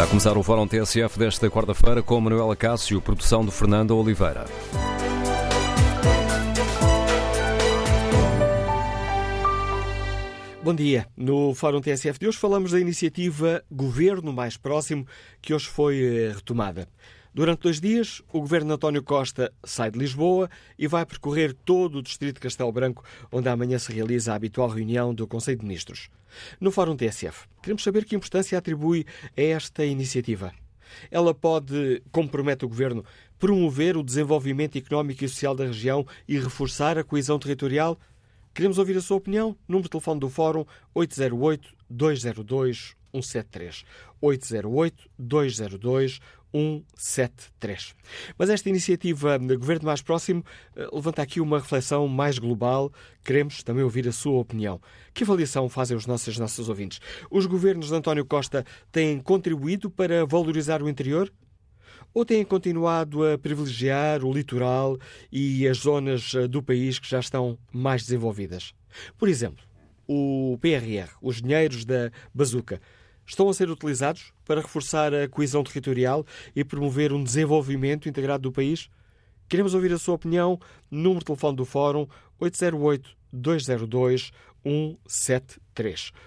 Está a começar o Fórum TSF desta quarta-feira com Manuela Cássio, produção de Fernanda Oliveira. Bom dia. No Fórum TSF de hoje falamos da iniciativa Governo Mais Próximo, que hoje foi retomada. Durante 2 dias, o Governo de António Costa sai de Lisboa e vai percorrer todo o distrito de Castelo Branco, onde amanhã se realiza a habitual reunião do Conselho de Ministros. No Fórum TSF, queremos saber que importância atribui a esta iniciativa. Ela pode, como promete o Governo, promover o desenvolvimento económico e social da região e reforçar a coesão territorial? Queremos ouvir a sua opinião. Número de telefone do Fórum 808-202-173. 808-202-173. Mas esta iniciativa do Governo Mais Próximo levanta aqui uma reflexão mais global. Queremos também ouvir a sua opinião. Que avaliação fazem os nossos ouvintes? Os governos de António Costa têm contribuído para valorizar o interior? Ou têm continuado a privilegiar o litoral e as zonas do país que já estão mais desenvolvidas? Por exemplo, o PRR, os dinheiros da bazuca, estão a ser utilizados para reforçar a coesão territorial e promover um desenvolvimento integrado do país? Queremos ouvir a sua opinião. Número de telefone do Fórum 808-202-173.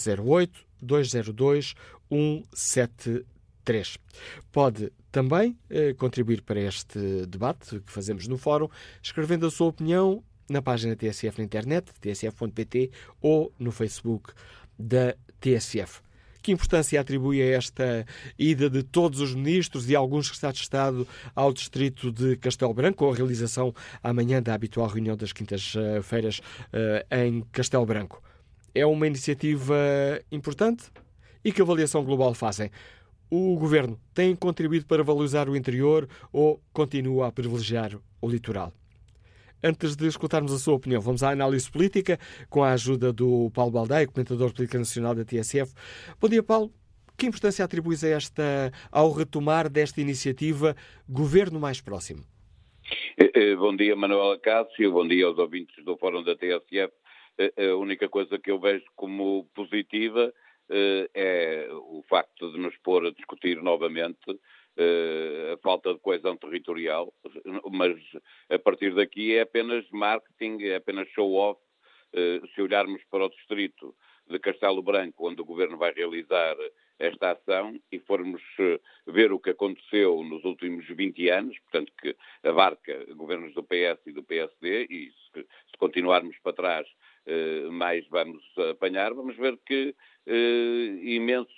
808-202-173. Pode também contribuir para este debate que fazemos no Fórum, escrevendo a sua opinião na página TSF na internet, tsf.pt, ou no Facebook da TSF. Que importância atribui a esta ida de todos os ministros e alguns secretários de Estado ao distrito de Castelo Branco, ou a realização amanhã da habitual reunião das quintas-feiras em Castelo Branco? É uma iniciativa importante? E que avaliação global fazem? O Governo tem contribuído para valorizar o interior ou continua a privilegiar o litoral? Antes de escutarmos a sua opinião, vamos à análise política com a ajuda do Paulo Baldaia, comentador de política nacional da TSF. Bom dia, Paulo. Que importância atribuis ao retomar desta iniciativa Governo Mais Próximo? Bom dia, Manuela Cássio. Bom dia aos ouvintes do Fórum da TSF. A única coisa que eu vejo como positiva é o facto de nos pôr a discutir novamente a falta de coesão territorial, mas a partir daqui é apenas marketing, é apenas show-off. Se olharmos para o distrito de Castelo Branco, onde o Governo vai realizar esta ação, e formos ver o que aconteceu nos últimos 20 anos, portanto que abarca governos do PS e do PSD, e se continuarmos para trás, mais vamos apanhar, vamos ver que imensos...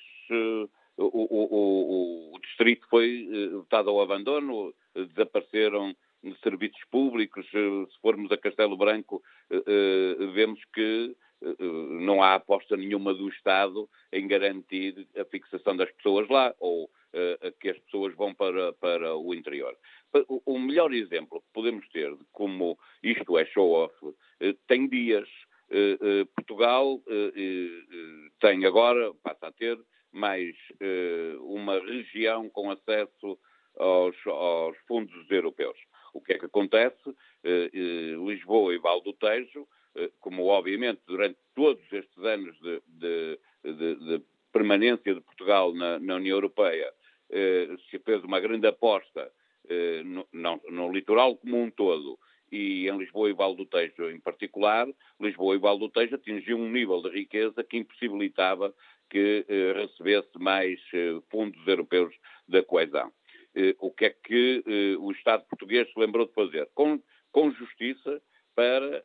O distrito foi botado ao abandono, desapareceram serviços públicos. Se formos a Castelo Branco, vemos que não há aposta nenhuma do Estado em garantir a fixação das pessoas lá, ou que as pessoas vão para o interior. O melhor exemplo que podemos ter de como isto é show-off tem dias. Portugal tem agora, passa a ter, mais uma região com acesso aos fundos europeus. O que é que acontece? Lisboa e Val do Tejo, como obviamente durante todos estes anos de permanência de Portugal na União Europeia, se fez uma grande aposta no litoral como um todo, e em Lisboa e Val do Tejo em particular, Lisboa e Val do Tejo atingiu um nível de riqueza que impossibilitava que recebesse mais fundos europeus da coesão. O que é que o Estado português se lembrou de fazer? Com justiça para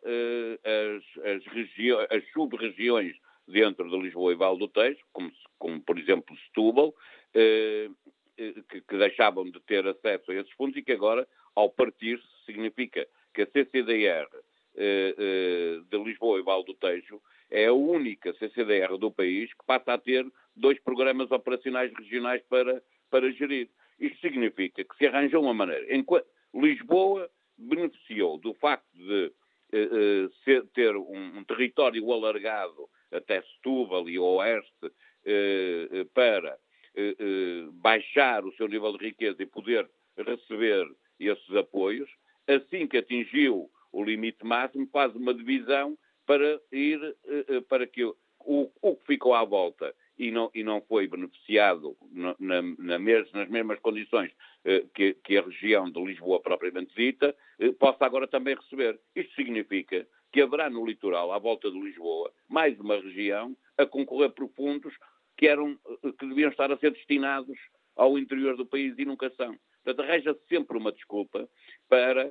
as sub-regiões dentro de Lisboa e Val do Tejo, como por exemplo Setúbal, que deixavam de ter acesso a esses fundos e que agora, ao partir-se, significa que a CCDR de Lisboa e Val do Tejo é a única CCDR do país que passa a ter 2 programas operacionais regionais para gerir. Isto significa que se arranjou uma maneira. Enquanto Lisboa beneficiou do facto de ter um território alargado até Setúbal e Oeste para baixar o seu nível de riqueza e poder receber esses apoios, assim que atingiu o limite máximo, faz uma divisão para ir para que o que ficou à volta e não foi beneficiado nas mesmas condições que a região de Lisboa propriamente dita, possa agora também receber. Isto significa que haverá no litoral, à volta de Lisboa, mais uma região a concorrer por fundos que deviam estar a ser destinados ao interior do país e nunca são. Portanto, arranja-se sempre uma desculpa para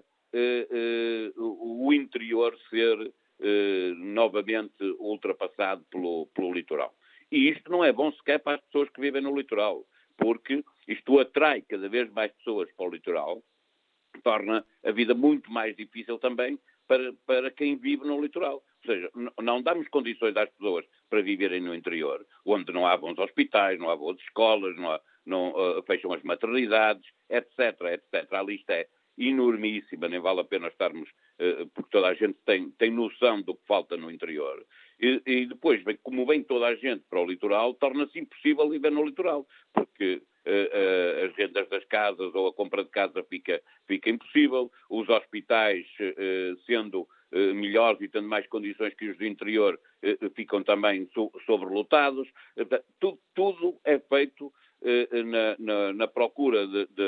o interior ser novamente ultrapassado pelo litoral. E isto não é bom sequer para as pessoas que vivem no litoral, porque isto atrai cada vez mais pessoas para o litoral, torna a vida muito mais difícil também para quem vive no litoral. Ou seja, não damos condições às pessoas para viverem no interior, onde não há bons hospitais, não há boas escolas, não fecham as maternidades, etc. A lista é enormíssima, nem vale a pena estarmos, porque toda a gente tem noção do que falta no interior. E depois, como vem toda a gente para o litoral, torna-se impossível viver no litoral, porque as rendas das casas ou a compra de casa fica impossível, os hospitais, sendo melhores e tendo mais condições que os do interior, ficam também sobrelotados. Tudo é feito na procura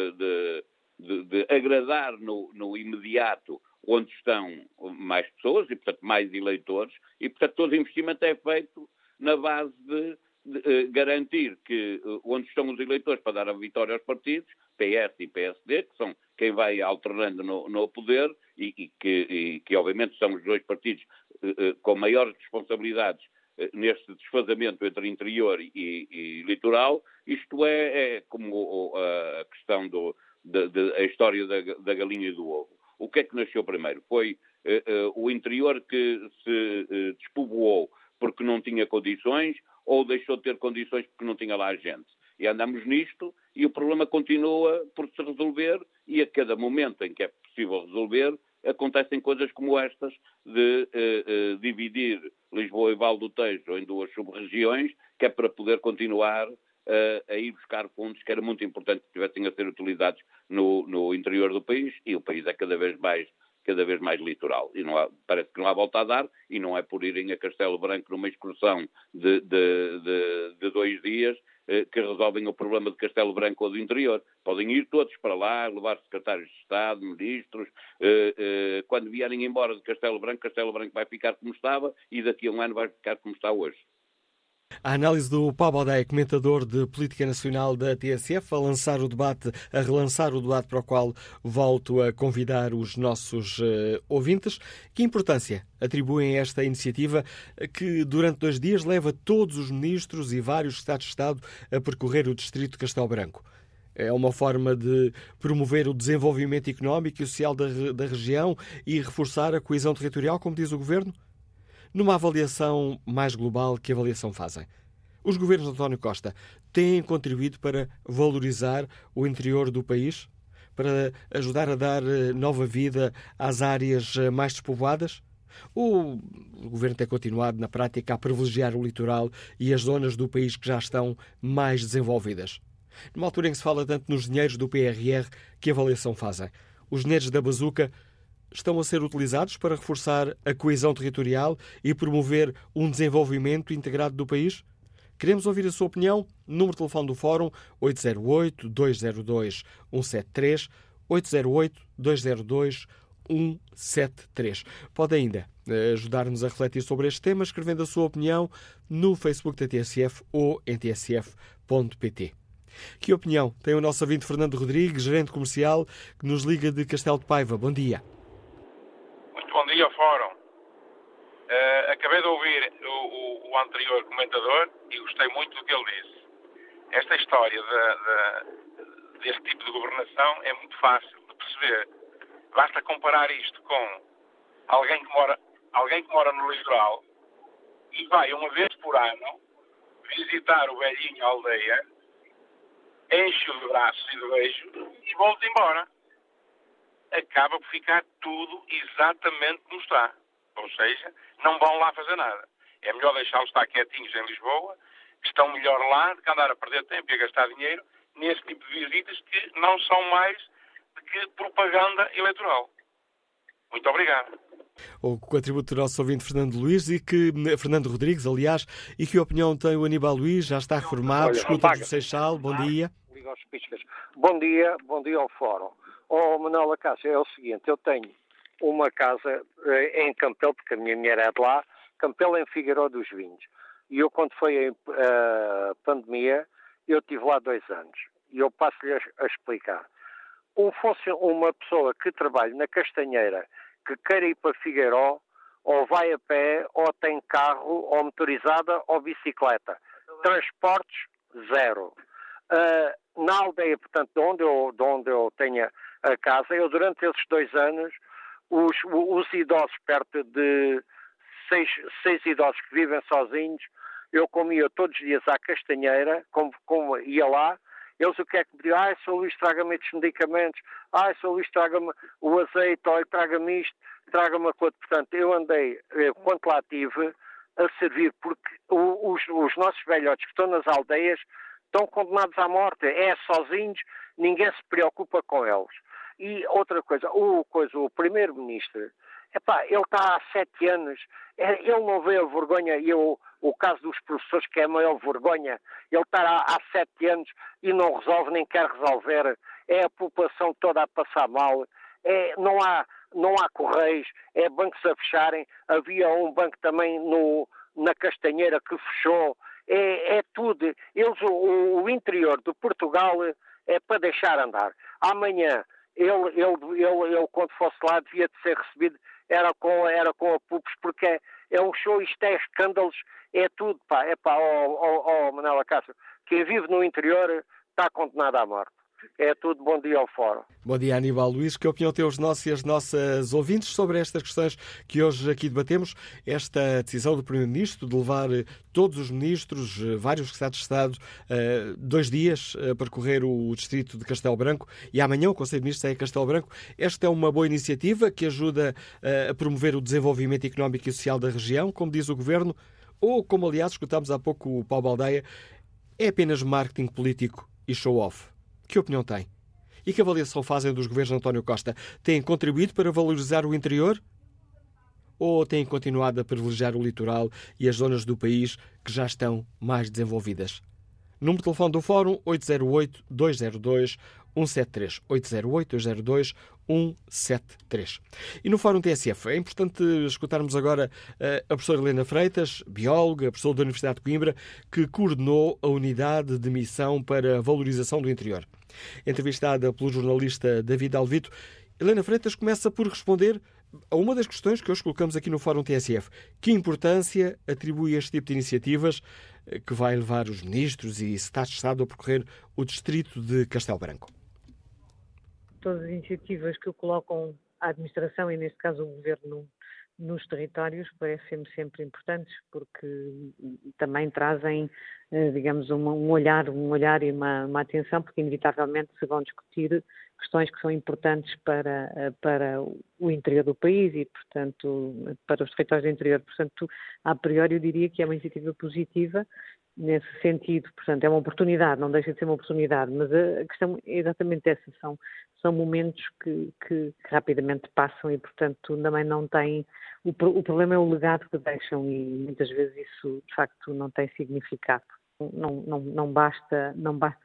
de agradar no imediato onde estão mais pessoas e, portanto, mais eleitores, e, portanto, todo o investimento é feito na base de garantir que onde estão os eleitores para dar a vitória aos partidos, PS e PSD, que são quem vai alternando no poder e que obviamente são os dois partidos com maiores responsabilidades neste desfazamento entre interior e litoral. Isto é como a questão a história da galinha e do ovo. O que é que nasceu primeiro? Foi o interior que se despovoou porque não tinha condições, ou deixou de ter condições porque não tinha lá gente. E andamos nisto e o problema continua por se resolver, e a cada momento em que é possível resolver acontecem coisas como estas de dividir Lisboa e Vale do Tejo em duas sub-regiões, que é para poder continuar a ir buscar fundos que era muito importante que tivessem a ser utilizados no interior do país, e o país é cada vez mais litoral. E parece que não há volta a dar, e não é por irem a Castelo Branco numa excursão de 2 dias que resolvem o problema de Castelo Branco ou do interior. Podem ir todos para lá, levar secretários de Estado, ministros. Quando vierem embora de Castelo Branco vai ficar como estava, e daqui a um ano vai ficar como está hoje. A análise do Paulo Baldaia, comentador de Política Nacional da TSF, a relançar o debate para o qual volto a convidar os nossos ouvintes. Que importância atribuem a esta iniciativa que durante 2 dias leva todos os ministros e vários secretários de Estado a percorrer o distrito de Castelo Branco? É uma forma de promover o desenvolvimento económico e social da região e reforçar a coesão territorial, como diz o Governo? Numa avaliação mais global, que avaliação fazem? Os governos de António Costa têm contribuído para valorizar o interior do país? Para ajudar a dar nova vida às áreas mais despovoadas? Ou o governo tem continuado, na prática, a privilegiar o litoral e as zonas do país que já estão mais desenvolvidas? Numa altura em que se fala tanto nos dinheiros do PRR, que avaliação fazem? Os dinheiros da bazuca estão a ser utilizados para reforçar a coesão territorial e promover um desenvolvimento integrado do país? Queremos ouvir a sua opinião. Número de telefone do Fórum 808-202-173, 808-202-173. Pode ainda ajudar-nos a refletir sobre este tema escrevendo a sua opinião no Facebook da TSF ou em tsf.pt. Que opinião tem o nosso ouvinte Fernando Rodrigues, gerente comercial, que nos liga de Castelo de Paiva? Bom dia. Bom dia, Fórum. Acabei de ouvir o anterior comentador e gostei muito do que ele disse. Esta história deste tipo de governação é muito fácil de perceber. Basta comparar isto com alguém que mora no litoral e vai uma vez por ano visitar o velhinho à aldeia, enche-o de braços e de beijos e volta embora. Acaba por ficar tudo exatamente como está. Ou seja, não vão lá fazer nada. É melhor deixá-los estar quietinhos em Lisboa, que estão melhor lá, do que andar a perder tempo e a gastar dinheiro nesse tipo de visitas que não são mais do que propaganda eleitoral. Muito obrigado. O contributo do nosso ouvinte Fernando Rodrigues, aliás, e que opinião tem o Aníbal Luís? Já está reformado, escuta do Seixal, bom dia. Bom dia ao Fórum. Manuel Acácio, é o seguinte, eu tenho uma casa em Campelo, porque a minha mulher é de lá, Campelo em Figueiró dos Vinhos. E eu, quando foi a pandemia, eu estive lá 2 anos. E eu passo-lhe a explicar. Uma pessoa que trabalha na Castanheira, que queira ir para Figueiró, ou vai a pé, ou tem carro, ou motorizada, ou bicicleta. Transportes, zero. Na aldeia, portanto, de onde eu tenho a casa, eu durante esses 2 anos, os idosos, perto de 6 idosos que vivem sozinhos, eu comia todos os dias à Castanheira, como ia lá. Eles o que é que pediam? Sr. Luís, traga-me estes medicamentos. Sr. Luís, traga-me o azeite, traga-me isto, traga-me a coisa. Portanto, eu andei, quanto lá tive, a servir, porque os nossos velhotes que estão nas aldeias estão condenados à morte. Sozinhos, ninguém se preocupa com eles. E outra coisa, o primeiro-ministro, ele está há 7 anos, ele não vê a vergonha, o caso dos professores, que é a maior vergonha, ele está há 7 anos e não resolve, nem quer resolver, é a população toda a passar mal, não há correios, bancos a fecharem, havia um banco também na Castanheira que fechou, tudo, o interior de Portugal é para deixar andar. Amanhã, ele quando fosse lá devia de ser recebido, era com a PUPS, porque é um show, isto é escândalos, é tudo, Manuel Acácio, quem vive no interior está condenado à morte. É tudo, bom dia ao Fórum. Bom dia, Aníbal Luís. Que opinião têm os nossos e as nossas ouvintes sobre estas questões que hoje aqui debatemos? Esta decisão do Primeiro-Ministro de levar todos os ministros, vários secretários de Estado, 2 dias a percorrer o distrito de Castelo Branco, e amanhã o Conselho de Ministros é em Castelo Branco. Esta é uma boa iniciativa que ajuda a promover o desenvolvimento económico e social da região, como diz o Governo, ou, como aliás escutámos há pouco o Paulo Baldeia, é apenas marketing político e show-off? Que opinião tem? E que avaliação fazem dos governos de António Costa? Têm contribuído para valorizar o interior? Ou têm continuado a privilegiar o litoral e as zonas do país que já estão mais desenvolvidas? Número de telefone do Fórum 808-202-173. 808-202-173. E no Fórum TSF é importante escutarmos agora a professora Helena Freitas, bióloga, professora da Universidade de Coimbra, que coordenou a unidade de missão para a valorização do interior. Entrevistada pelo jornalista David Alvito, Helena Freitas começa por responder a uma das questões que hoje colocamos aqui no Fórum TSF. Que importância atribui este tipo de iniciativas que vai levar os ministros e secretários de Estado a percorrer o distrito de Castelo Branco? Todas as iniciativas que colocam a administração e, neste caso, o governo nos territórios parecem-me sempre importantes, porque também trazem, digamos, um olhar e uma atenção, porque inevitavelmente se vão discutir questões que são importantes para o interior do país e, portanto, para os territórios do interior. Portanto, a priori eu diria que é uma iniciativa positiva nesse sentido. Portanto, é uma oportunidade, não deixa de ser uma oportunidade, mas a questão é exatamente essa, são momentos que rapidamente passam e, portanto, também não têm... O problema é o legado que deixam e muitas vezes isso, de facto, não tem significado. Não basta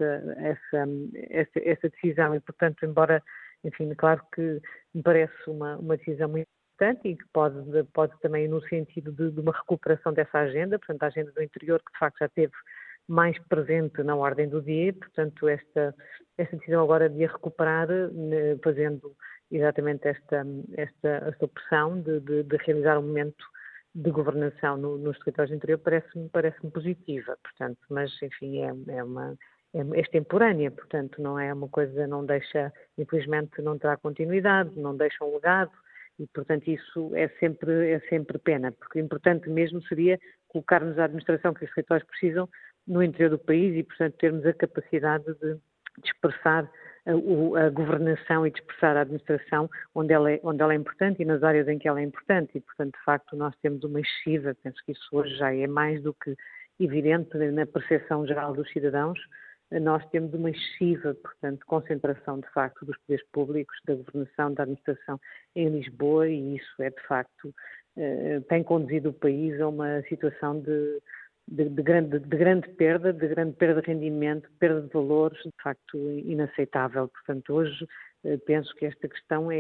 essa decisão e, portanto, embora, enfim, claro que me parece uma decisão muito importante e que pode também no sentido de uma recuperação dessa agenda, portanto, a agenda do interior que, de facto, já teve mais presente na ordem do dia, portanto, esta decisão agora de a recuperar, fazendo exatamente esta opção de realizar um momento de governação nos territórios do interior parece-me positiva, portanto, mas, enfim, é extemporânea, portanto, não é uma coisa, não deixa, infelizmente, não terá continuidade, não deixa um legado, e, portanto, isso é sempre pena, porque o importante mesmo seria colocarmos a administração que os territórios precisam no interior do país e, portanto, termos a capacidade de expressar a governação e de expressar a administração onde ela é importante e nas áreas em que ela é importante. E, portanto, de facto, nós temos uma excessiva, penso que isso hoje já é mais do que evidente na percepção geral dos cidadãos, nós temos uma excessiva, portanto, concentração, de facto, dos poderes públicos, da governação, da administração em Lisboa, e isso é, de facto, tem conduzido o país a uma situação de grande perda de rendimento, perda de valores, de facto, inaceitável. Portanto, hoje penso que esta questão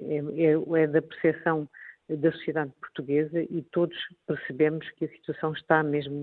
é da percepção da sociedade portuguesa, e todos percebemos que a situação está mesmo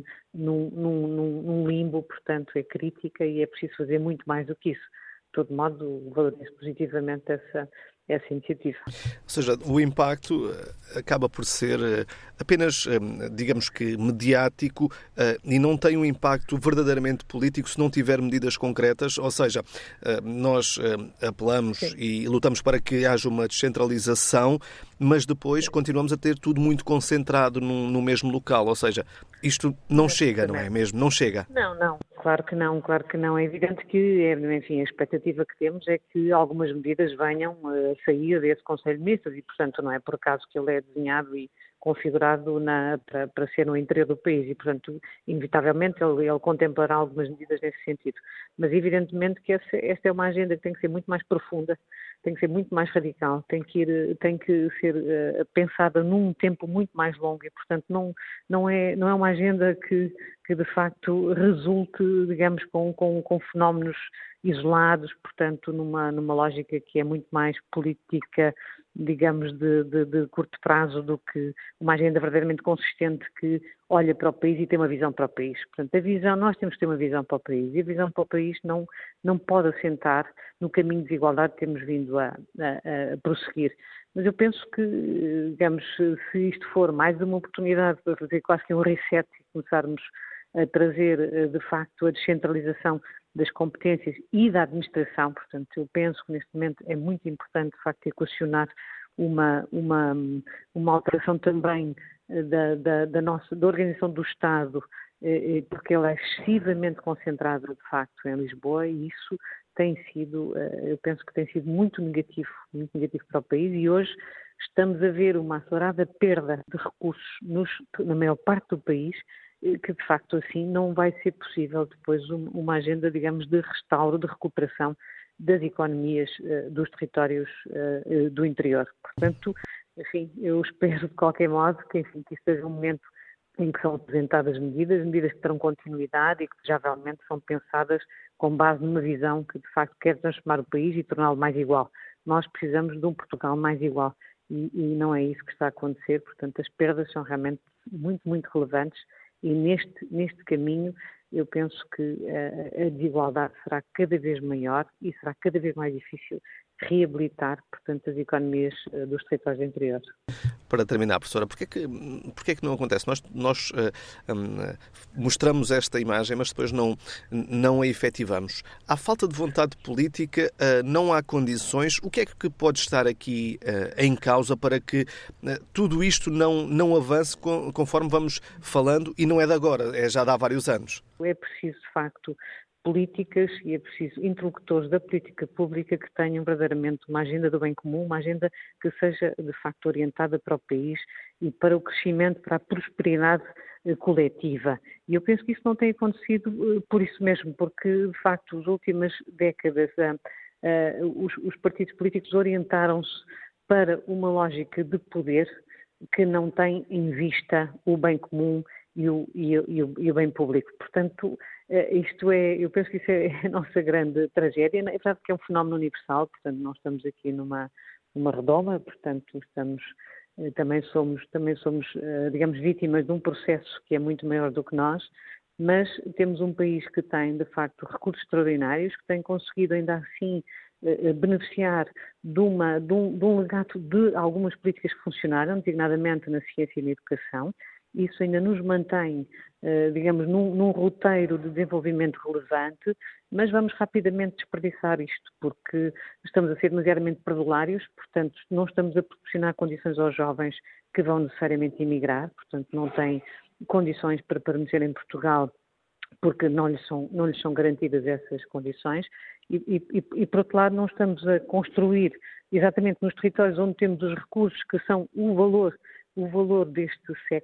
num limbo, portanto é crítica e é preciso fazer muito mais do que isso. De todo modo, valorizo positivamente essa iniciativa. Ou seja, o impacto acaba por ser apenas, digamos que, mediático, e não tem um impacto verdadeiramente político se não tiver medidas concretas. Ou seja, nós apelamos Sim. e lutamos para que haja uma descentralização, mas depois continuamos a ter tudo muito concentrado no mesmo local. Ou seja, isto não chega, não é mesmo? Não chega. Não. Claro que não. É evidente que, enfim, a expectativa que temos é que algumas medidas venham a sair desse Conselho de Ministros e, portanto, não é por acaso que ele é desenhado e configurado para ser no interior do país e, portanto, inevitavelmente ele contemplará algumas medidas nesse sentido. Mas, evidentemente, que esta é uma agenda que tem que ser muito mais profunda, tem que ser muito mais radical, tem que ser pensada num tempo muito mais longo e, portanto, não é uma agenda que de facto resulte, digamos, com fenómenos isolados, portanto, numa lógica que é muito mais política, digamos, de curto prazo, do que uma agenda verdadeiramente consistente que olha para o país e tem uma visão para o país. Portanto, nós temos que ter uma visão para o país, e a visão para o país não pode assentar no caminho de desigualdade que temos vindo a prosseguir. Mas eu penso que, digamos, se isto for mais uma oportunidade para fazer quase que um reset e começarmos a trazer, de facto, a descentralização das competências e da administração, portanto, eu penso que neste momento é muito importante, de facto, equacionar uma alteração também da organização do Estado, porque ela é excessivamente concentrada, de facto, em Lisboa, e isso tem sido, eu penso que tem sido muito negativo para o país, e hoje estamos a ver uma acelerada perda de recursos na maior parte do país, que de facto assim não vai ser possível depois uma agenda, digamos, de restauro, de recuperação das economias dos territórios do interior. Portanto, enfim, eu espero de qualquer modo que isto seja um momento em que são apresentadas medidas que terão continuidade e que desejavelmente são pensadas com base numa visão que de facto quer transformar o país e torná-lo mais igual. Nós precisamos de um Portugal mais igual e não é isso que está a acontecer, portanto as perdas são realmente muito, muito relevantes. E neste caminho eu penso que a desigualdade será cada vez maior e será cada vez mais difícil reabilitar, portanto, as economias dos territórios interiores. Para terminar, professora, porquê que não acontece? Nós mostramos esta imagem, mas depois não a efetivamos. Há falta de vontade política, não há condições. O que é que pode estar aqui em causa para que tudo isto não avance conforme vamos falando, e não é de agora, é já de há vários anos? É preciso, de facto, políticas e é preciso interlocutores da política pública que tenham verdadeiramente uma agenda do bem comum, uma agenda que seja de facto orientada para o país e para o crescimento, para a prosperidade coletiva. E eu penso que isso não tem acontecido por isso mesmo, porque de facto as últimas décadas os partidos políticos orientaram-se para uma lógica de poder que não tem em vista o bem comum e o bem público. Portanto, eu penso que isso é a nossa grande tragédia. É verdade que é um fenómeno universal, portanto, nós estamos aqui numa redoma, portanto, também somos, digamos, vítimas de um processo que é muito maior do que nós, mas temos um país que tem, de facto, recursos extraordinários, que tem conseguido ainda assim beneficiar de um legado de algumas políticas que funcionaram, designadamente na ciência e na educação. Isso ainda nos mantém, digamos, num roteiro de desenvolvimento relevante, mas vamos rapidamente desperdiçar isto, porque estamos a ser demasiadamente perdulários, portanto, não estamos a proporcionar condições aos jovens que vão necessariamente emigrar, portanto, não têm condições para permanecer em Portugal, porque não lhes são garantidas essas condições, e por outro lado, não estamos a construir exatamente nos territórios onde temos os recursos que são o valor deste século,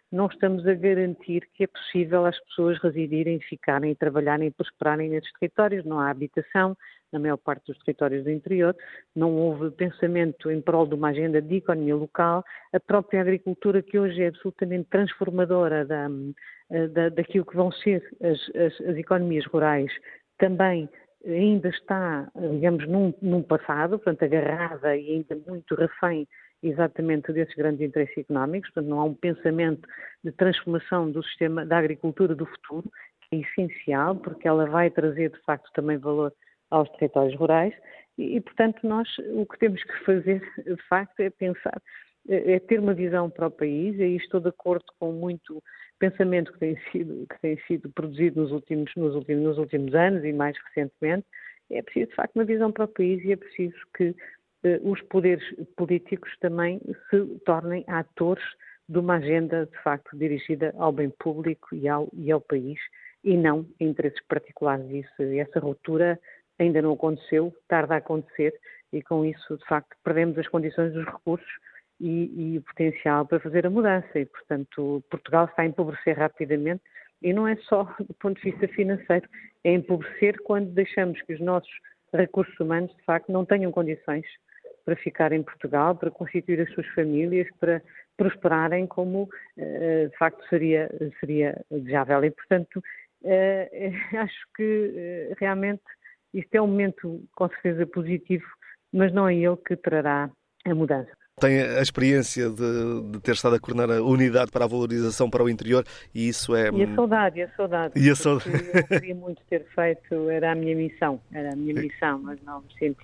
não estamos a garantir que é possível as pessoas residirem, ficarem, trabalharem e prosperarem nesses territórios. Não há habitação na maior parte dos territórios do interior, não houve pensamento em prol de uma agenda de economia local. A própria agricultura, que hoje é absolutamente transformadora daquilo que vão ser as economias rurais, também ainda está, digamos, num passado, portanto, agarrada e ainda muito refém exatamente desses grandes interesses económicos. Portanto, não há um pensamento de transformação do sistema da agricultura do futuro, que é essencial, porque ela vai trazer, de facto, também valor aos territórios rurais e, portanto, nós o que temos que fazer, de facto, é pensar, é ter uma visão para o país, e estou de acordo com muito pensamento que tem sido produzido nos últimos anos e mais recentemente. É preciso, de facto, uma visão para o país e é preciso que os poderes políticos também se tornem atores de uma agenda, de facto, dirigida ao bem público e ao país, e não a interesses particulares. Essa ruptura ainda não aconteceu, tarda a acontecer, e com isso, de facto, perdemos as condições dos recursos e o potencial para fazer a mudança. E, portanto, Portugal está a empobrecer rapidamente, e não é só do ponto de vista financeiro, é empobrecer quando deixamos que os nossos recursos humanos, de facto, não tenham condições para ficar em Portugal, para constituir as suas famílias, para prosperarem como, de facto, seria desejável. E, portanto, acho que realmente isto é um momento, com certeza, positivo, mas não é ele que trará a mudança. Tem a experiência de ter estado a coordenar a unidade para a valorização para o interior, e isso é... E a saudade. E a saudade. Eu queria muito ter feito, era a minha missão, mas não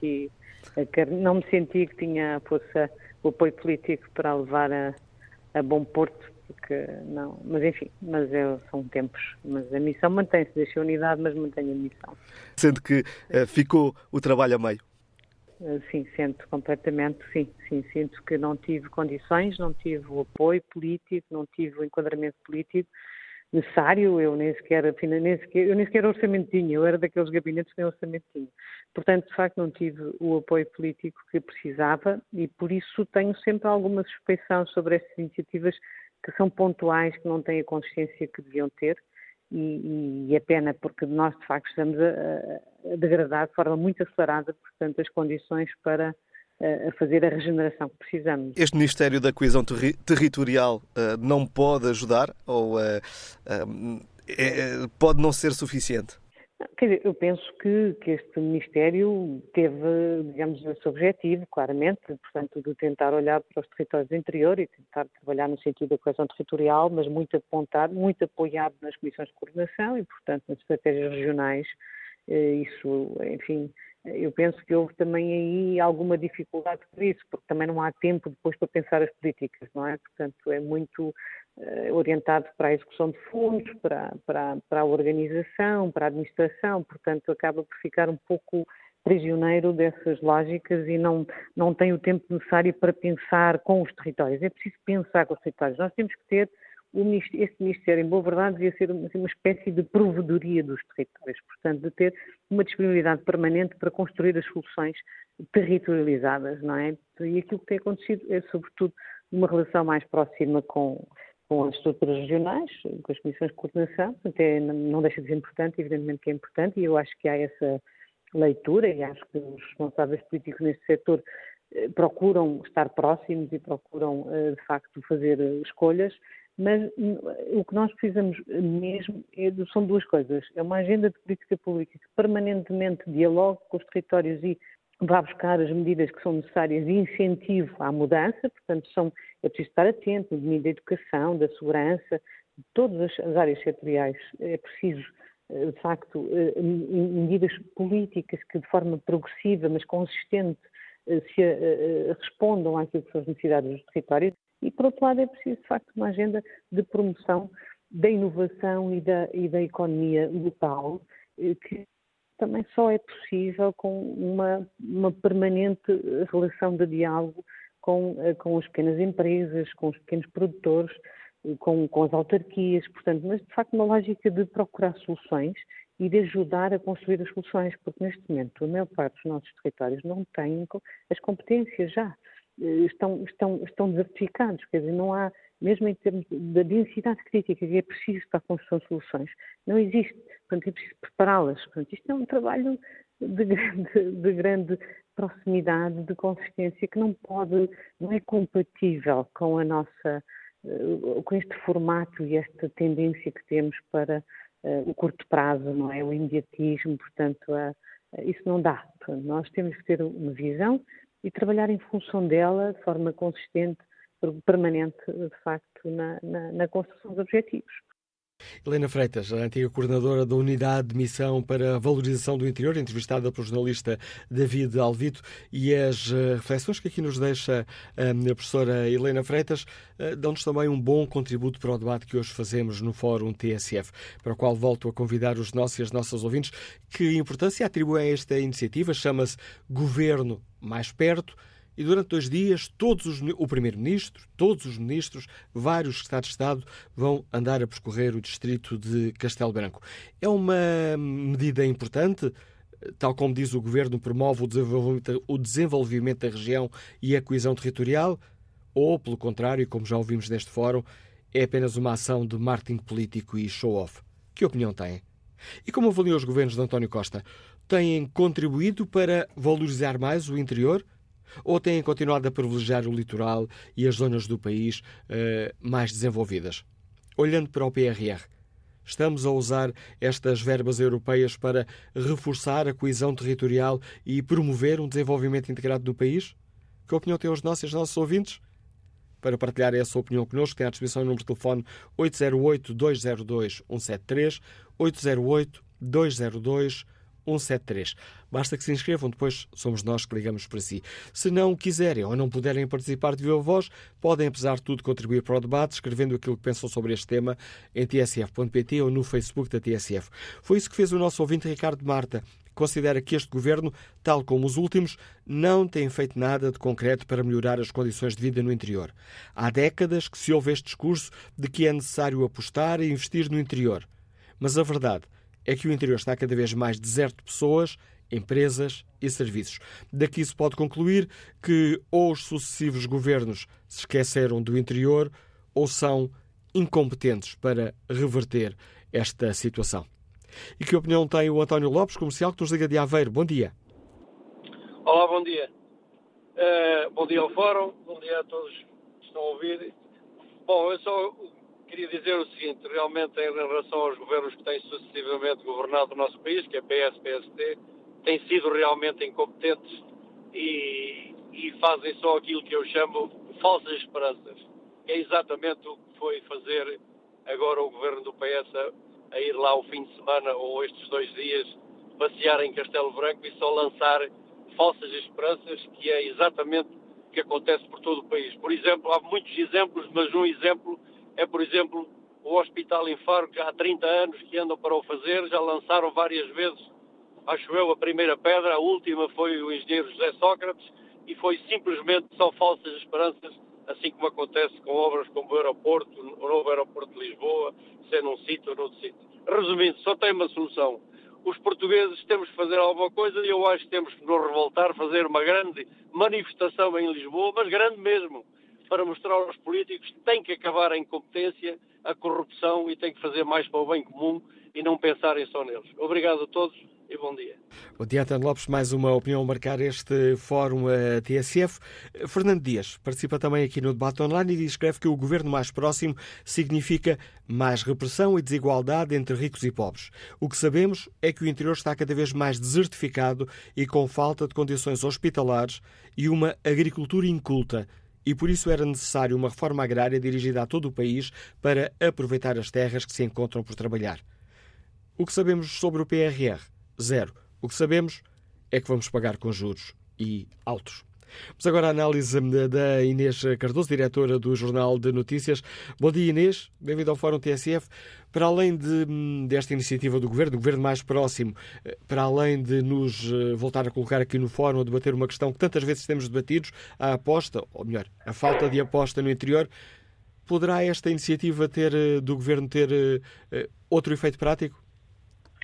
me senti que tinha a força, o apoio político para a levar a bom porto, porque não, mas enfim, são tempos, mas a missão mantém-se, deixei a unidade, mas mantenho a missão. Sendo que ficou o trabalho a meio? Sim, sinto completamente, sim, sinto que não tive condições, não tive o apoio político, não tive o enquadramento político necessário. Eu nem sequer orçamento tinha, eu era daqueles gabinetes que nem orçamento tinha. Portanto, de facto, não tive o apoio político que precisava, e por isso tenho sempre alguma suspeição sobre estas iniciativas que são pontuais, que não têm a consistência que deviam ter, e é pena, porque nós, de facto, estamos a degradar de forma muito acelerada, portanto, as condições para a fazer a regeneração que precisamos. Este Ministério da Coesão Territorial não pode ajudar, ou pode não ser suficiente? Quer dizer, eu penso que este Ministério teve, digamos, esse objetivo, claramente, portanto, de tentar olhar para os territórios do interior e tentar trabalhar no sentido da coesão territorial, mas muito apoiado nas comissões de coordenação e, portanto, nas estratégias regionais. Isso, enfim, eu penso que houve também aí alguma dificuldade por isso, porque também não há tempo depois para pensar as políticas, não é? Portanto, é muito orientado para a execução de fundos, para a organização, para a administração, portanto acaba por ficar um pouco prisioneiro dessas lógicas e não tem o tempo necessário para pensar com os territórios. É preciso pensar com os territórios. Nós temos que ter este Ministério, em boa verdade, devia ser uma espécie de provedoria dos territórios, portanto de ter uma disponibilidade permanente para construir as soluções territorializadas, não é? E aquilo que tem acontecido é, sobretudo, uma relação mais próxima com as estruturas regionais, com as comissões de coordenação, até não deixa de ser importante, evidentemente que é importante, e eu acho que há essa leitura, e acho que os responsáveis políticos neste setor procuram estar próximos e procuram, de facto, fazer escolhas, mas o que nós precisamos mesmo são duas coisas. É uma agenda de política pública que permanentemente dialogue com os territórios e vá buscar as medidas que são necessárias de incentivo à mudança, portanto é preciso estar atento no domínio da educação, da segurança, de todas as áreas setoriais. É preciso, de facto, medidas políticas que de forma progressiva, mas consistente, respondam àquilo que são as necessidades dos territórios. E, por outro lado, é preciso, de facto, uma agenda de promoção da inovação e da economia local, que também só é possível com uma permanente relação de diálogo com as pequenas empresas, com os pequenos produtores, com as autarquias, portanto, mas de facto uma lógica de procurar soluções e de ajudar a construir as soluções, porque neste momento a maior parte dos nossos territórios não tem as competências já. estão desertificados, quer dizer, não há, mesmo em termos da densidade crítica que é preciso para a construção de soluções, não existe, portanto é preciso prepará-las. Portanto, isto é um trabalho de grande proximidade, de consistência, que não é compatível com a nossa, com este formato e esta tendência que temos para o curto prazo, não é? O imediatismo, portanto, isso não dá. Portanto, nós temos que ter uma visão e trabalhar em função dela de forma consistente, permanente, de facto, na construção dos objetivos. Helena Freitas, a antiga coordenadora da Unidade de Missão para a Valorização do Interior, entrevistada pelo jornalista David Alvito, e as reflexões que aqui nos deixa a professora Helena Freitas dão-nos também um bom contributo para o debate que hoje fazemos no Fórum TSF, para o qual volto a convidar os nossos e as nossas ouvintes. Que importância atribui a esta iniciativa? Chama-se Governo Mais Perto. E durante 2 dias, o Primeiro-Ministro, todos os ministros, vários secretários de Estado vão andar a percorrer o distrito de Castelo Branco. É uma medida importante, tal como diz o Governo, promove o desenvolvimento da região e a coesão territorial? Ou, pelo contrário, como já ouvimos neste fórum, é apenas uma ação de marketing político e show-off? Que opinião têm? E como avaliam os governos de António Costa? Têm contribuído para valorizar mais o interior? Ou têm continuado a privilegiar o litoral e as zonas do país mais desenvolvidas? Olhando para o PRR, estamos a usar estas verbas europeias para reforçar a coesão territorial e promover um desenvolvimento integrado do país? Que opinião têm os nossos ouvintes? Para partilhar essa opinião connosco, tem à disposição o número de telefone 808-202-173, 808-202-173. Basta que se inscrevam, depois somos nós que ligamos para si. Se não quiserem ou não puderem participar de viva voz, podem, apesar de tudo, contribuir para o debate, escrevendo aquilo que pensam sobre este tema em tsf.pt ou no Facebook da TSF. Foi isso que fez o nosso ouvinte Ricardo Marta. Considera que este governo, tal como os últimos, não tem feito nada de concreto para melhorar as condições de vida no interior. Há décadas que se ouve este discurso de que é necessário apostar e investir no interior. Mas a verdade é que o interior está cada vez mais deserto de pessoas, empresas e serviços. Daqui se pode concluir que ou os sucessivos governos se esqueceram do interior ou são incompetentes para reverter esta situação. E que opinião tem o António Lopes, comercial, que nos liga de Aveiro? Bom dia. Olá, bom dia. Bom dia ao Fórum, bom dia a todos que estão a ouvir. Bom, eu só queria dizer o seguinte, realmente em relação aos governos que têm sucessivamente governado o nosso país, que é PS, PSD, têm sido realmente incompetentes e fazem só aquilo que eu chamo de falsas esperanças. É exatamente o que foi fazer agora o governo do PS a ir lá ao fim de semana ou estes 2 dias passear em Castelo Branco e só lançar falsas esperanças, que é exatamente o que acontece por todo o país. Por exemplo, há muitos exemplos, mas um exemplo é, por exemplo, o Hospital em Faro, que há 30 anos que andam para o fazer, já lançaram várias vezes, acho eu, a primeira pedra, a última foi o engenheiro José Sócrates, e foi simplesmente só falsas esperanças, assim como acontece com obras como o aeroporto, o novo aeroporto de Lisboa, se é num sítio ou noutro sítio. Resumindo, só tem uma solução. Os portugueses temos que fazer alguma coisa e eu acho que temos que nos revoltar, fazer uma grande manifestação em Lisboa, mas grande mesmo, para mostrar aos políticos que têm que acabar a incompetência, a corrupção e têm que fazer mais para o bem comum e não pensarem só neles. Obrigado a todos e bom dia. Bom dia, António Lopes. Mais uma opinião a marcar este fórum TSF. Fernando Dias participa também aqui no debate online e escreve que o governo mais próximo significa mais repressão e desigualdade entre ricos e pobres. O que sabemos é que o interior está cada vez mais desertificado e com falta de condições hospitalares e uma agricultura inculta. E por isso era necessário uma reforma agrária dirigida a todo o país para aproveitar as terras que se encontram por trabalhar. O que sabemos sobre o PRR? Zero. O que sabemos é que vamos pagar com juros e altos. Vamos agora à análise da Inês Cardoso, diretora do Jornal de Notícias. Bom dia, Inês. Bem-vindo ao Fórum TSF. Para além desta iniciativa do Governo mais próximo, para além de nos voltar a colocar aqui no Fórum a debater uma questão que tantas vezes temos debatido, a aposta, ou melhor, a falta de aposta no interior, poderá esta iniciativa do Governo ter outro efeito prático?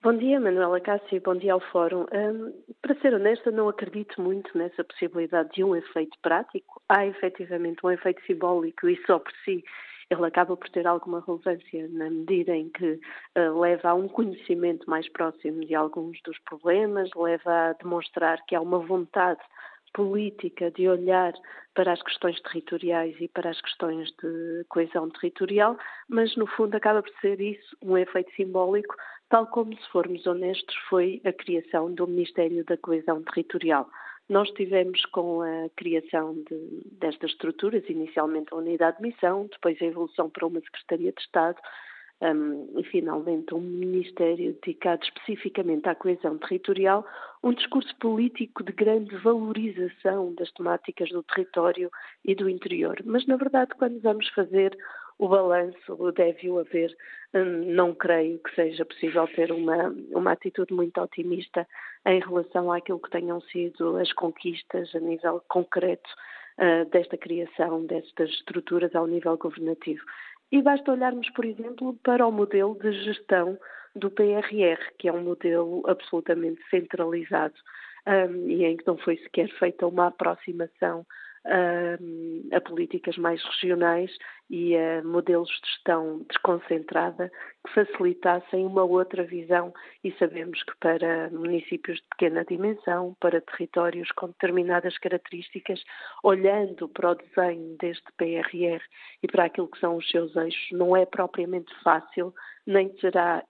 Bom dia, Manuela Cássio, bom dia ao Fórum. Para ser honesta, não acredito muito nessa possibilidade de um efeito prático. Há efetivamente um efeito simbólico e só por si ele acaba por ter alguma relevância na medida em que leva a um conhecimento mais próximo de alguns dos problemas, leva a demonstrar que há uma vontade política de olhar para as questões territoriais e para as questões de coesão territorial, mas no fundo acaba por ser isso um efeito simbólico, tal como, se formos honestos, foi a criação do Ministério da Coesão Territorial. Nós tivemos com a criação destas estruturas, inicialmente a Unidade de Missão, depois a evolução para uma Secretaria de Estado, e finalmente um Ministério dedicado especificamente à coesão territorial, um discurso político de grande valorização das temáticas do território e do interior. Mas, na verdade, quando vamos fazer o balanço, deve-o haver, não creio que seja possível ter uma atitude muito otimista em relação àquilo que tenham sido as conquistas a nível concreto desta criação destas estruturas ao nível governativo. E basta olharmos, por exemplo, para o modelo de gestão do PRR, que é um modelo absolutamente centralizado e em que não foi sequer feita uma aproximação a políticas mais regionais e a modelos de gestão desconcentrada que facilitassem uma outra visão, e sabemos que para municípios de pequena dimensão, para territórios com determinadas características, olhando para o desenho deste PRR e para aquilo que são os seus eixos, não é propriamente fácil, nem será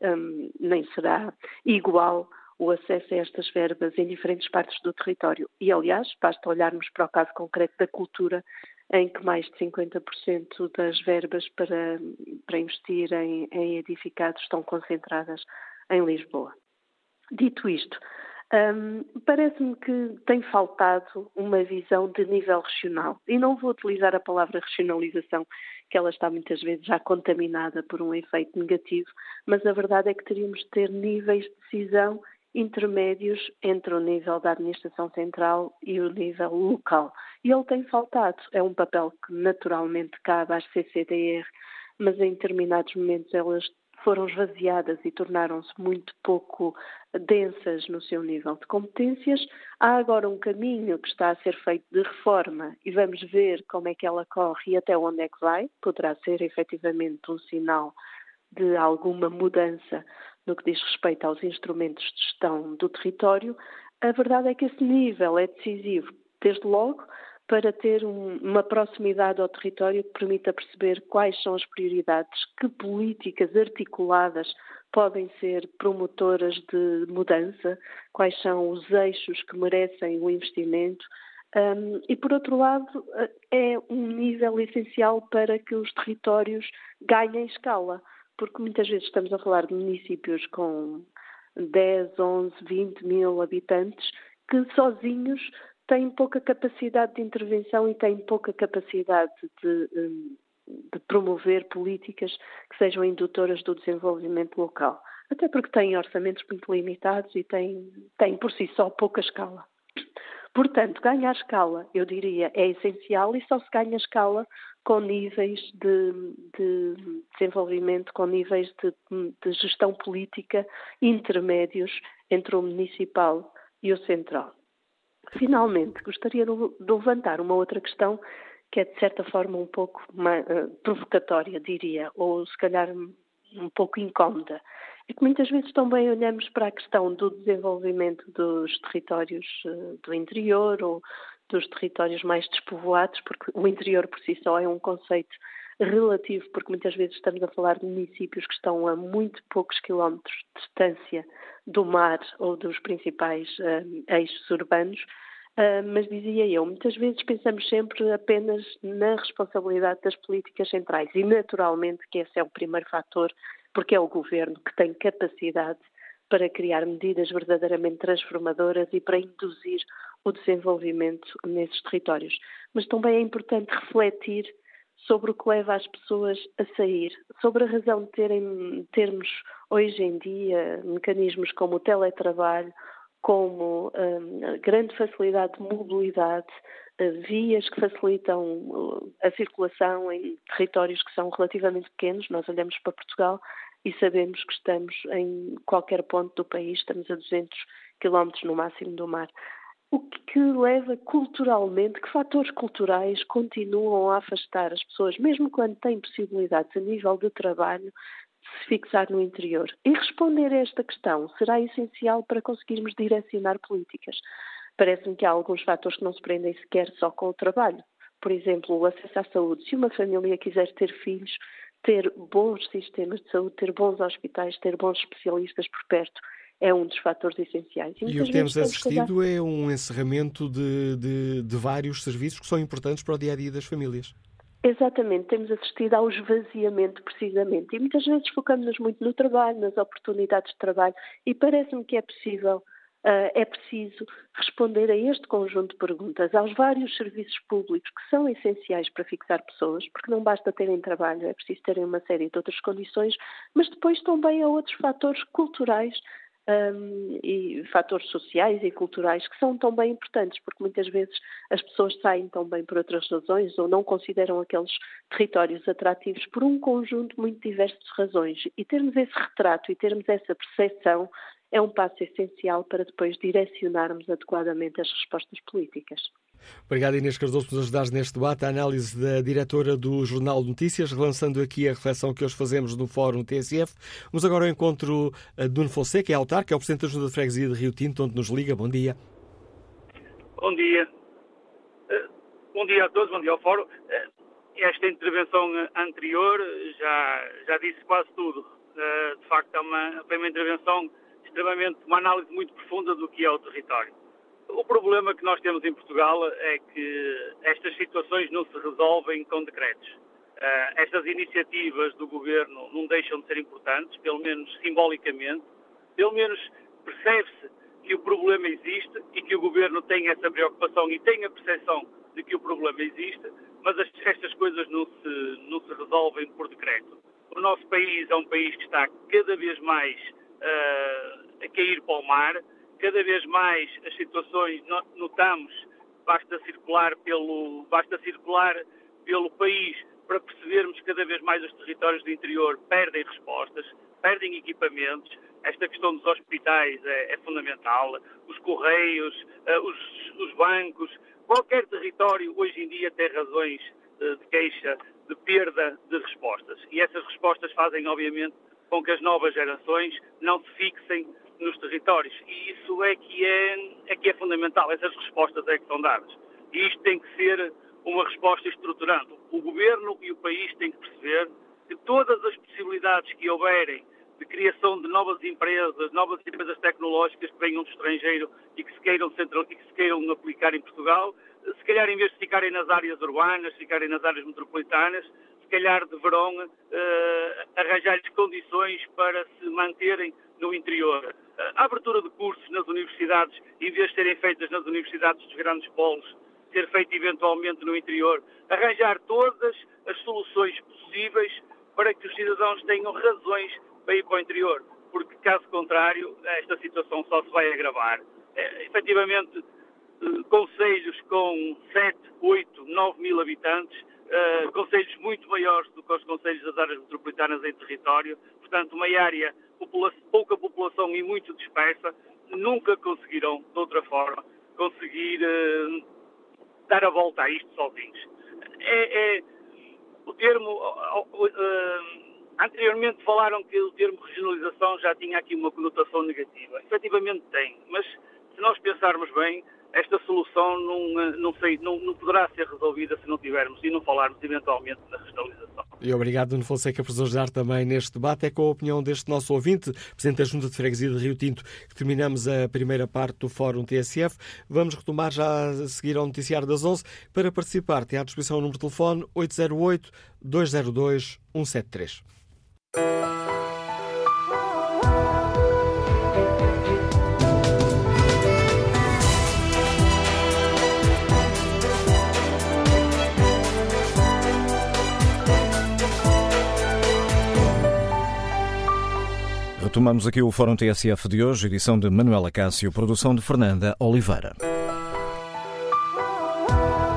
igual o acesso a estas verbas em diferentes partes do território. E, aliás, basta olharmos para o caso concreto da cultura, em que mais de 50% das verbas para investir em edificados estão concentradas em Lisboa. Dito isto, parece-me que tem faltado uma visão de nível regional. E não vou utilizar a palavra regionalização, que ela está muitas vezes já contaminada por um efeito negativo, mas a verdade é que teríamos de ter níveis de decisão intermédios entre o nível da administração central e o nível local. E ele tem faltado. É um papel que naturalmente cabe às CCDR, mas em determinados momentos elas foram esvaziadas e tornaram-se muito pouco densas no seu nível de competências. Há agora um caminho que está a ser feito de reforma e vamos ver como é que ela corre e até onde é que vai. Poderá ser efetivamente um sinal de alguma mudança no que diz respeito aos instrumentos de gestão do território. A verdade é que esse nível é decisivo, desde logo, para ter uma proximidade ao território que permita perceber quais são as prioridades, que políticas articuladas podem ser promotoras de mudança, quais são os eixos que merecem o investimento. E, por outro lado, é um nível essencial para que os territórios ganhem escala, porque muitas vezes estamos a falar de municípios com 10, 11, 20 mil habitantes que sozinhos têm pouca capacidade de intervenção e têm pouca capacidade de promover políticas que sejam indutoras do desenvolvimento local. Até porque têm orçamentos muito limitados e têm por si só pouca escala. Portanto, ganhar escala, eu diria, é essencial e só se ganha escala com níveis de desenvolvimimento, com níveis de gestão política intermédios entre o municipal e o central. Finalmente, gostaria de levantar uma outra questão que é, de certa forma, um pouco provocatória, diria, ou se calhar um pouco incómoda. É que muitas vezes também olhamos para a questão do desenvolvimento dos territórios do interior ou dos territórios mais despovoados, porque o interior por si só é um conceito relativo, porque muitas vezes estamos a falar de municípios que estão a muito poucos quilómetros de distância do mar ou dos principais eixos urbanos, mas dizia eu, muitas vezes pensamos sempre apenas na responsabilidade das políticas centrais e naturalmente que esse é o primeiro fator, porque é o governo que tem capacidade para criar medidas verdadeiramente transformadoras e para induzir o desenvolvimento nesses territórios. Mas também é importante refletir sobre o que leva as pessoas a sair, sobre a razão de termos hoje em dia mecanismos como o teletrabalho, como grande facilidade de mobilidade, vias que facilitam a circulação em territórios que são relativamente pequenos. Nós olhamos para Portugal e sabemos que estamos em qualquer ponto do país, estamos a 200 km no máximo do mar. O que leva culturalmente, que fatores culturais continuam a afastar as pessoas, mesmo quando têm possibilidades a nível de trabalho, de se fixar no interior? E responder a esta questão será essencial para conseguirmos direcionar políticas. Parece-me que há alguns fatores que não se prendem sequer só com o trabalho. Por exemplo, o acesso à saúde. Se uma família quiser ter filhos, ter bons sistemas de saúde, ter bons hospitais, ter bons especialistas por perto, é um dos fatores essenciais. E o que temos assistido é um encerramento de vários serviços que são importantes para o dia-a-dia das famílias. Exatamente, temos assistido ao esvaziamento precisamente. E muitas vezes focamos-nos muito no trabalho, nas oportunidades de trabalho, e parece-me que é preciso responder a este conjunto de perguntas, aos vários serviços públicos que são essenciais para fixar pessoas, porque não basta terem trabalho, é preciso terem uma série de outras condições, mas depois também há outros fatores culturais e fatores sociais e culturais que são tão bem importantes, porque muitas vezes as pessoas saem também por outras razões ou não consideram aqueles territórios atrativos por um conjunto muito diverso de razões. E termos esse retrato e termos essa percepção é um passo essencial para depois direcionarmos adequadamente as respostas políticas. Obrigado, Inês Cardoso, por nos ajudares neste debate. A análise da diretora do Jornal de Notícias, relançando aqui a reflexão que hoje fazemos no Fórum TSF. Vamos agora ao encontro de Nuno Fonseca, que é autarca, que é o Presidente da Junta de Freguesia de Rio Tinto, onde nos liga. Bom dia. Bom dia. Bom dia a todos, bom dia ao Fórum. Esta intervenção anterior já disse quase tudo. De facto, foi uma intervenção uma análise muito profunda do que é o território. O problema que nós temos em Portugal é que estas situações não se resolvem com decretos. Estas iniciativas do Governo não deixam de ser importantes, pelo menos simbolicamente, pelo menos percebe-se que o problema existe e que o Governo tem essa preocupação e tem a percepção de que o problema existe, mas estas coisas não se resolvem por decreto. O nosso país é um país que está cada vez mais a cair para o mar, cada vez mais as situações notamos, basta circular pelo país para percebermos que cada vez mais os territórios do interior perdem respostas, perdem equipamentos. Esta questão dos hospitais é fundamental, os correios, os bancos, qualquer território hoje em dia tem razões de queixa, de perda de respostas. E essas respostas fazem, obviamente, com que as novas gerações não se fixem nos territórios. E isso é que é fundamental. Essas respostas é que são dadas. E isto tem que ser uma resposta estruturante. O Governo e o país têm que perceber que todas as possibilidades que houverem de criação de novas empresas tecnológicas que venham do estrangeiro e que se queiram aplicar em Portugal, se calhar em vez de ficarem nas áreas urbanas, ficarem nas áreas metropolitanas, se calhar deverão arranjar-lhes condições para se manterem no interior. A abertura de cursos nas universidades, em vez de serem feitas nas universidades dos grandes polos, ser feita eventualmente no interior, arranjar todas as soluções possíveis para que os cidadãos tenham razões para ir para o interior, porque caso contrário esta situação só se vai agravar. Efetivamente, concelhos com 7, 8, 9 mil habitantes, concelhos muito maiores do que os concelhos das áreas metropolitanas em território, portanto uma área, pouca população e muito dispersa, nunca conseguirão, de outra forma, conseguir dar a volta a isto sozinhos. O termo, anteriormente falaram que o termo regionalização já tinha aqui uma conotação negativa. Efetivamente tem, mas se nós pensarmos bem, esta solução não poderá ser resolvida se não tivermos e não falarmos eventualmente na regionalização. E obrigado, Nuno Fonseca, por nos ajudar também neste debate. É com a opinião deste nosso ouvinte, Presidente da Junta de Freguesia de Rio Tinto, que terminamos a primeira parte do Fórum TSF. Vamos retomar já a seguir ao noticiário das 11. Para participar, tem à disposição o número de telefone 808-202-173. Retomamos aqui o Fórum TSF de hoje, edição de Manuela Cássio, produção de Fernanda Oliveira.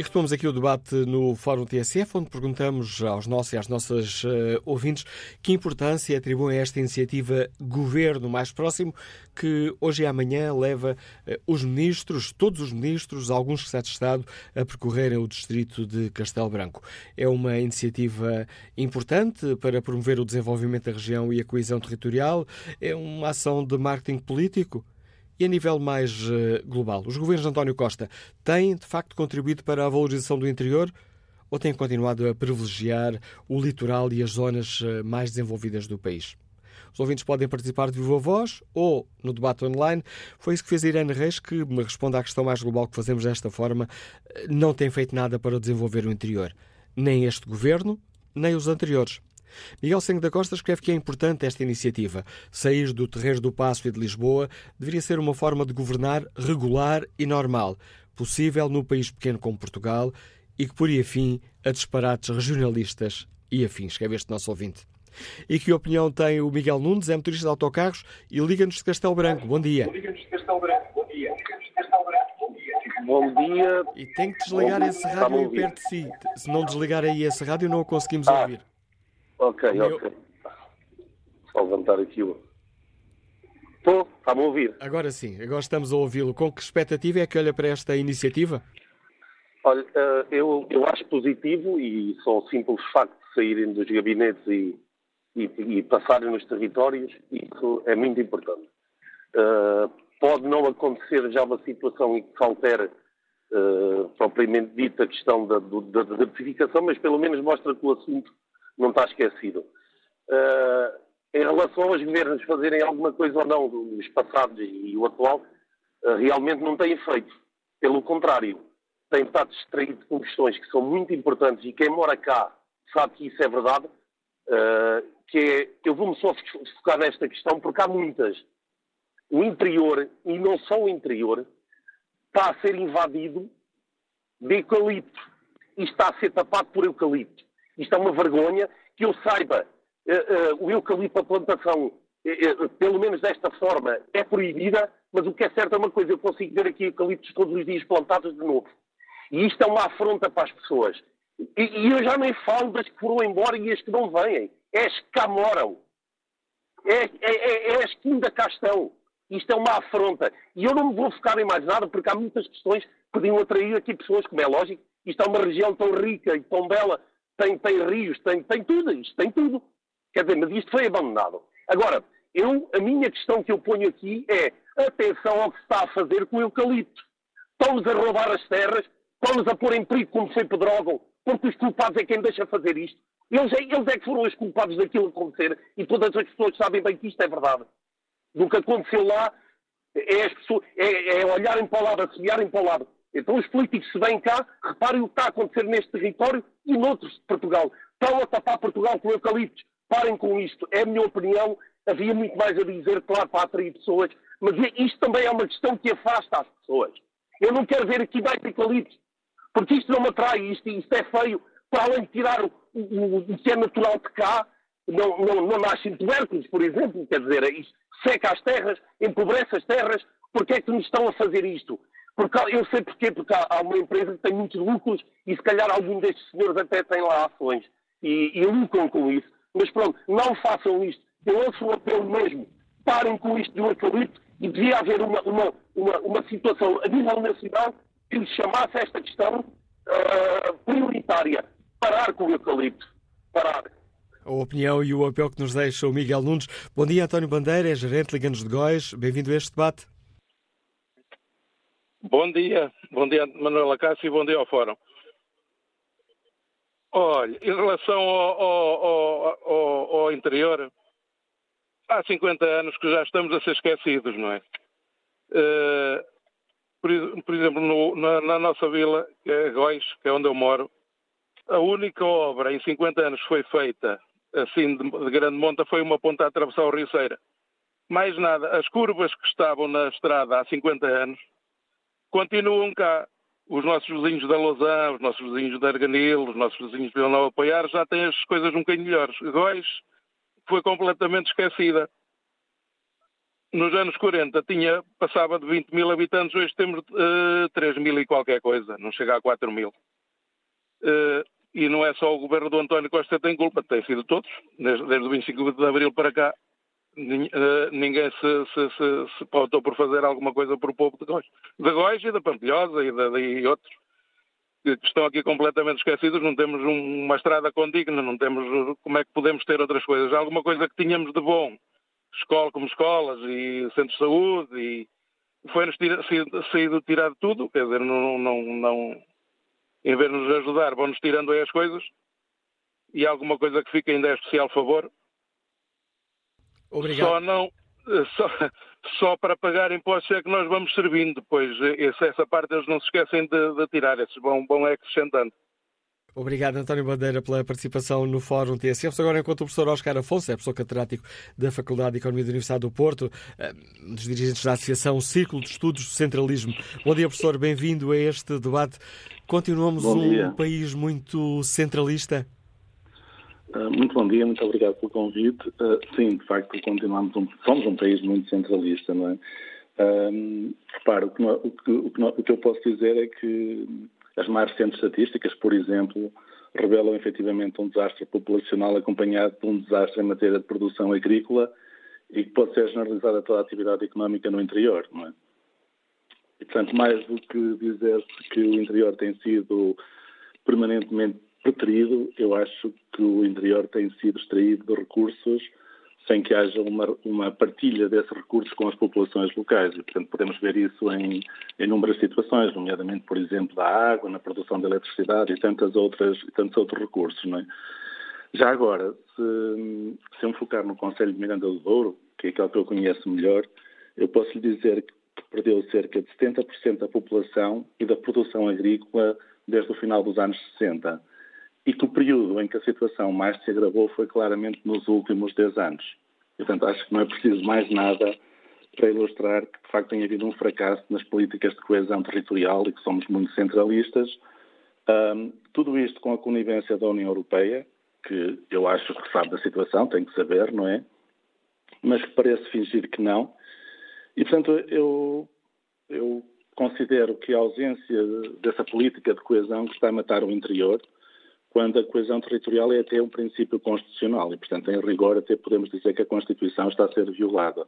retomamos aqui o debate no Fórum TSF, onde perguntamos aos nossos e às nossas ouvintes que importância atribuem a esta iniciativa Governo Mais Próximo, que hoje e amanhã leva os ministros, todos os ministros, alguns secretários de Estado, a percorrerem o distrito de Castelo Branco. É uma iniciativa importante para promover o desenvolvimento da região e a coesão territorial? É uma ação de marketing político? E a nível mais global, os governos de António Costa têm, de facto, contribuído para a valorização do interior ou têm continuado a privilegiar o litoral e as zonas mais desenvolvidas do país? Os ouvintes podem participar de viva voz ou no debate online. Foi isso que fez a Irene Reis, que me responde à questão mais global que fazemos desta forma. Não tem feito nada para desenvolver o interior. Nem este governo, nem os anteriores. Miguel Senho da Costa escreve que é importante esta iniciativa. Sair do Terreiro do Paço e de Lisboa deveria ser uma forma de governar regular e normal, possível no país pequeno como Portugal e que poria fim a disparates regionalistas e afins, escreve este nosso ouvinte. E que opinião tem o Miguel Nunes, é motorista de autocarros e liga-nos de Castelo Branco. Bom dia. Bom dia. E tem que desligar esse rádio aí perto de si. Se não desligar aí esse rádio, não o conseguimos ouvir. Ok. Só levantar aqui o... Estou? Está-me a ouvir? Agora sim, agora estamos a ouvi-lo. Com que expectativa é que olha para esta iniciativa? Olha, eu acho positivo e só o simples facto de saírem dos gabinetes e passarem nos territórios, isso é muito importante. Pode não acontecer já uma situação em que se altere propriamente dita a questão da desertificação, mas pelo menos mostra que o assunto não está esquecido. Em relação aos governos fazerem alguma coisa ou não, os passados e o atual, realmente não têm feito. Pelo contrário, têm estado distraído com questões que são muito importantes e quem mora cá sabe que isso é verdade, eu vou-me só focar nesta questão porque há muitas. O interior, e não só o interior, está a ser invadido de eucalipto e está a ser tapado por eucalipto. Isto é uma vergonha. Que eu saiba, o eucalipto, a plantação, pelo menos desta forma, é proibida, mas o que é certo é uma coisa, eu consigo ver aqui eucaliptos todos os dias plantados de novo. E isto é uma afronta para as pessoas. E eu já nem falo das que foram embora e as que não vêm. É as que cá moram. É as que ainda cá estão. Isto é uma afronta. E eu não me vou focar em mais nada, porque há muitas questões que podiam atrair aqui pessoas, como é lógico. Isto é uma região tão rica e tão bela. Tem rios, tem tudo, isto tem tudo. Quer dizer, mas isto foi abandonado. Agora, a minha questão que eu ponho aqui é atenção ao que se está a fazer com o eucalipto. Estão-nos a roubar as terras, estão-nos a pôr em perigo como foi Pedrógão, porque os culpados é quem deixa fazer isto. Eles é que foram os culpados daquilo acontecer e todas as pessoas sabem bem que isto é verdade. Do que aconteceu lá é olharem para o lado, assobiarem para o lado. Então os políticos, se vêm cá, reparem o que está a acontecer neste território e noutros de Portugal. Estão a tapar Portugal com eucaliptos. Parem com isto. É a minha opinião. Havia muito mais a dizer, claro, para atrair pessoas. Mas isto também é uma questão que afasta as pessoas. Eu não quero ver aqui mais eucaliptos. Porque isto não me atrai. Isto é feio. Para além de tirar o que é natural de cá, não nascem tubérculos, por exemplo. Quer dizer, isto seca as terras, empobrece as terras. Porquê é que nos estão a fazer isto? Porque eu sei porquê, porque há uma empresa que tem muitos lucros e se calhar algum destes senhores até tem lá ações e lucram com isso. Mas pronto, não façam isto. Eu lanço um apelo mesmo. Parem com isto do eucalipto e devia haver uma situação a nível nacional que lhes chamasse esta questão prioritária. Parar com o eucalipto. Parar. A opinião e o apelo que nos deixa o Miguel Nunes. Bom dia, António Bandeira, é gerente Liga-nos de Góis. Bem-vindo a este debate. Bom dia, Manuela Cássio, e bom dia ao Fórum. Olha, em relação ao interior, há 50 anos que já estamos a ser esquecidos, não é? Por exemplo, na nossa vila, que é Góis, que é onde eu moro, a única obra em 50 anos que foi feita, assim, de grande monta, foi uma ponta a atravessar o Rio Ceira. Mais nada, as curvas que estavam na estrada há 50 anos, continuam cá. Os nossos vizinhos da Lousã, os nossos vizinhos da Arganil, os nossos vizinhos de Vila Nova Apoiar já têm as coisas um bocadinho melhores. Góis foi completamente esquecida. Nos anos 40 passava de 20 mil habitantes, hoje temos 3 mil e qualquer coisa, não chega a 4 mil. e não é só o governo do António Costa que tem culpa, tem sido todos, desde o 25 de Abril para cá. Ninguém se pautou por fazer alguma coisa por o povo de Góis e da Pampilhosa e outros que estão aqui completamente esquecidos. Não temos uma estrada condigna, não temos como é que podemos ter outras coisas. Alguma coisa que tínhamos de bom, como escolas e centros de saúde, e foi-nos sido tirado tudo, quer dizer, não, em vez de nos ajudar, vão-nos tirando aí as coisas, e alguma coisa que fica ainda é especial favor. Obrigado. Só para pagar impostos é que nós vamos servindo. Depois, essa parte eles não se esquecem de tirar. Esses vão acrescentando. Obrigado, António Bandeira, pela participação no Fórum TSF. Agora, enquanto o professor Óscar Afonso, é professor catedrático da Faculdade de Economia da Universidade do Porto, um dos dirigentes da Associação Círculo de Estudos do Centralismo. Bom dia, professor. Bem-vindo a este debate. Continuamos um país muito centralista? Muito bom dia, muito obrigado pelo convite. Sim, de facto, somos um país muito centralista, não é? Repara, o que eu posso dizer é que as mais recentes estatísticas, por exemplo, revelam efetivamente um desastre populacional acompanhado de um desastre em matéria de produção agrícola e que pode ser generalizado a toda a atividade económica no interior, não é? E, portanto, mais do que dizer-se que o interior tem sido permanentemente preterido, eu acho que o interior tem sido extraído de recursos sem que haja uma partilha desses recursos com as populações locais. E, portanto, podemos ver isso em inúmeras situações, nomeadamente, por exemplo, da água, na produção de eletricidade e tantos outros recursos, não é? Já agora, se eu me focar no Concelho de Miranda do Douro, que é aquele que eu conheço melhor, eu posso lhe dizer que perdeu cerca de 70% da população e da produção agrícola desde o final dos anos 60. E que o período em que a situação mais se agravou foi claramente nos últimos 10 anos. E, portanto, acho que não é preciso mais nada para ilustrar que, de facto, tem havido um fracasso nas políticas de coesão territorial e que somos muito centralistas. Tudo isto com a conivência da União Europeia, que eu acho que sabe da situação, tem que saber, não é? Mas que parece fingir que não. E, portanto, eu considero que a ausência dessa política de coesão que está a matar o interior, quando a coesão territorial é até um princípio constitucional e, portanto, em rigor, até podemos dizer que a Constituição está a ser violada.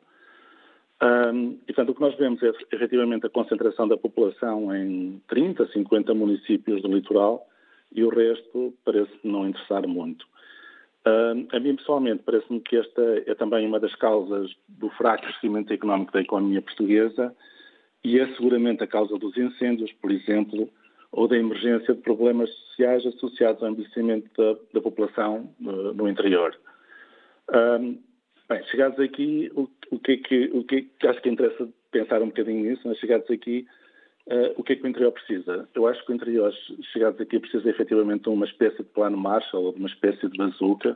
E, portanto, o que nós vemos é, efetivamente, a concentração da população em 30, 50 municípios do litoral e o resto parece não interessar muito. A mim, pessoalmente, parece-me que esta é também uma das causas do fraco crescimento económico da economia portuguesa e é seguramente a causa dos incêndios, por exemplo, ou da emergência de problemas sociais associados ao envelhecimento da população no interior. Bem, chegados aqui, o que acho que interessa pensar um bocadinho nisso, mas chegados aqui, o que é que o interior precisa? Eu acho que o interior, chegados aqui, precisa efetivamente de uma espécie de plano Marshall ou de uma espécie de bazuca.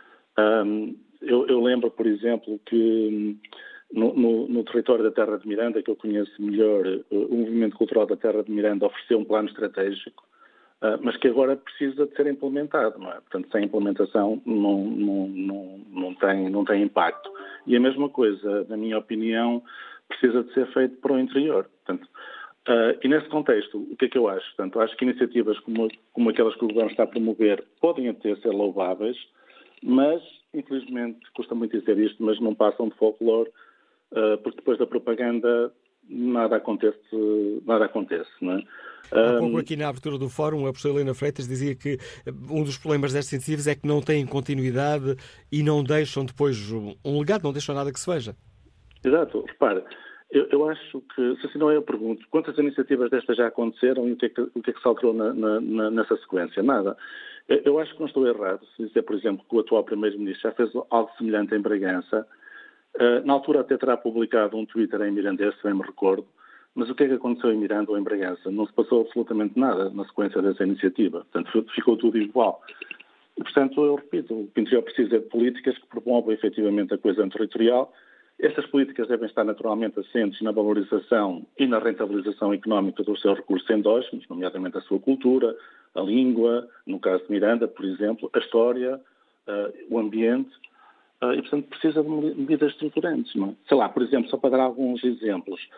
Eu lembro, por exemplo, que no território da Terra de Miranda, que eu conheço melhor, o Movimento Cultural da Terra de Miranda ofereceu um plano estratégico, mas que agora precisa de ser implementado, não é? Portanto, sem implementação não tem impacto. E a mesma coisa, na minha opinião, precisa de ser feito para o interior. Portanto, e nesse contexto, o que é que eu acho? Portanto, acho que iniciativas como aquelas que o Governo está a promover podem até ser louváveis, mas, infelizmente, custa muito dizer isto, mas não passam de folclore, porque depois da propaganda nada acontece, não é? Há pouco aqui na abertura do fórum, a professora Helena Freitas dizia que um dos problemas destas iniciativas é que não têm continuidade e não deixam depois um legado, não deixam nada que se veja. Exato. Repara, eu acho que, se assim não é, eu pergunto, quantas iniciativas destas já aconteceram e o que é que se alterou nessa sequência? Nada. Eu acho que não estou errado se dizer, por exemplo, que o atual Primeiro-Ministro já fez algo semelhante em Bragança. Na altura até terá publicado um Twitter em Mirandês, se bem me recordo, mas o que é que aconteceu em Miranda ou em Bragança? Não se passou absolutamente nada na sequência dessa iniciativa. Portanto, ficou tudo igual. E, portanto, eu repito, o interior precisa de políticas que promovam efetivamente a coesão territorial. Estas políticas devem estar naturalmente assentes na valorização e na rentabilização económica dos seus recursos endógenos, nomeadamente a sua cultura, a língua, no caso de Miranda, por exemplo, a história, o ambiente. E, portanto, precisa de medidas estruturantes. Não é? Sei lá, por exemplo, só para dar alguns exemplos,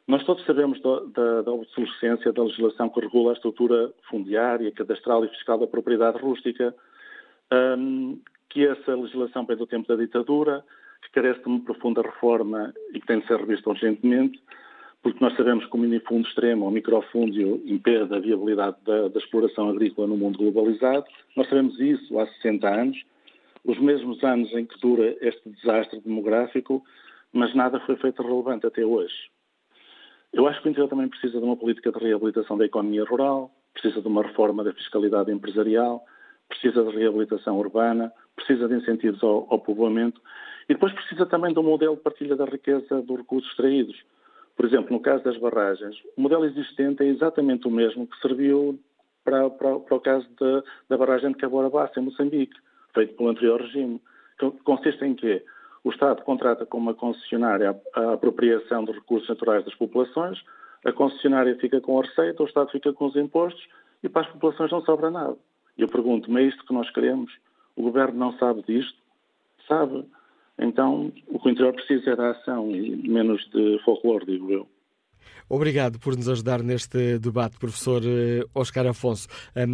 Nós todos sabemos da obsolescência da legislação que regula a estrutura fundiária, cadastral e fiscal da propriedade rústica, que essa legislação vem do tempo da ditadura, que carece de uma profunda reforma e que tem de ser revista urgentemente, porque nós sabemos que o minifundo extremo ou microfúndio impede a viabilidade da exploração agrícola no mundo globalizado. Nós sabemos isso há 60 anos, os mesmos anos em que dura este desastre demográfico, mas nada foi feito relevante até hoje. Eu acho que o interior também precisa de uma política de reabilitação da economia rural, precisa de uma reforma da fiscalidade empresarial, precisa de reabilitação urbana, precisa de incentivos ao povoamento e depois precisa também de um modelo de partilha da riqueza dos recursos extraídos. Por exemplo, no caso das barragens, o modelo existente é exatamente o mesmo que serviu para o caso da barragem de Cabora Bassa, em Moçambique, feito pelo anterior regime. Consiste em quê? O Estado contrata com uma concessionária a apropriação dos recursos naturais das populações, a concessionária fica com a receita, o Estado fica com os impostos e para as populações não sobra nada. E eu pergunto-me, é isto que nós queremos? O Governo não sabe disto? Sabe? Então, o que o interior precisa é de ação e menos de folclore, digo eu. Obrigado por nos ajudar neste debate, professor Óscar Afonso.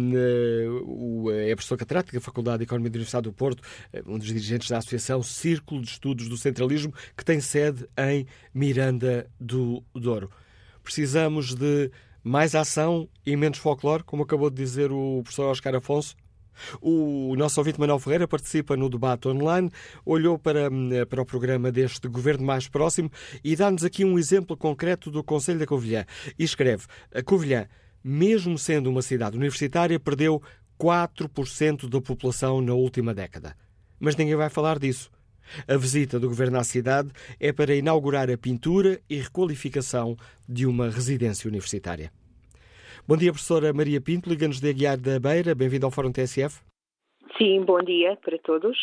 É professor catedrático da Faculdade de Economia da Universidade do Porto, um dos dirigentes da Associação Círculo de Estudos do Centralismo, que tem sede em Miranda do Douro. Precisamos de mais ação e menos folclore, como acabou de dizer o professor Óscar Afonso? O nosso ouvinte Manuel Ferreira participa no debate online, olhou para o programa deste Governo Mais Próximo e dá-nos aqui um exemplo concreto do Concelho da Covilhã. E escreve: a Covilhã, mesmo sendo uma cidade universitária, perdeu 4% da população na última década. Mas ninguém vai falar disso. A visita do Governo à cidade é para inaugurar a pintura e requalificação de uma residência universitária. Bom dia, professora Maria Pinto, liga-nos de Aguiar da Beira. Bem-vindo ao Fórum TSF. Sim, bom dia para todos.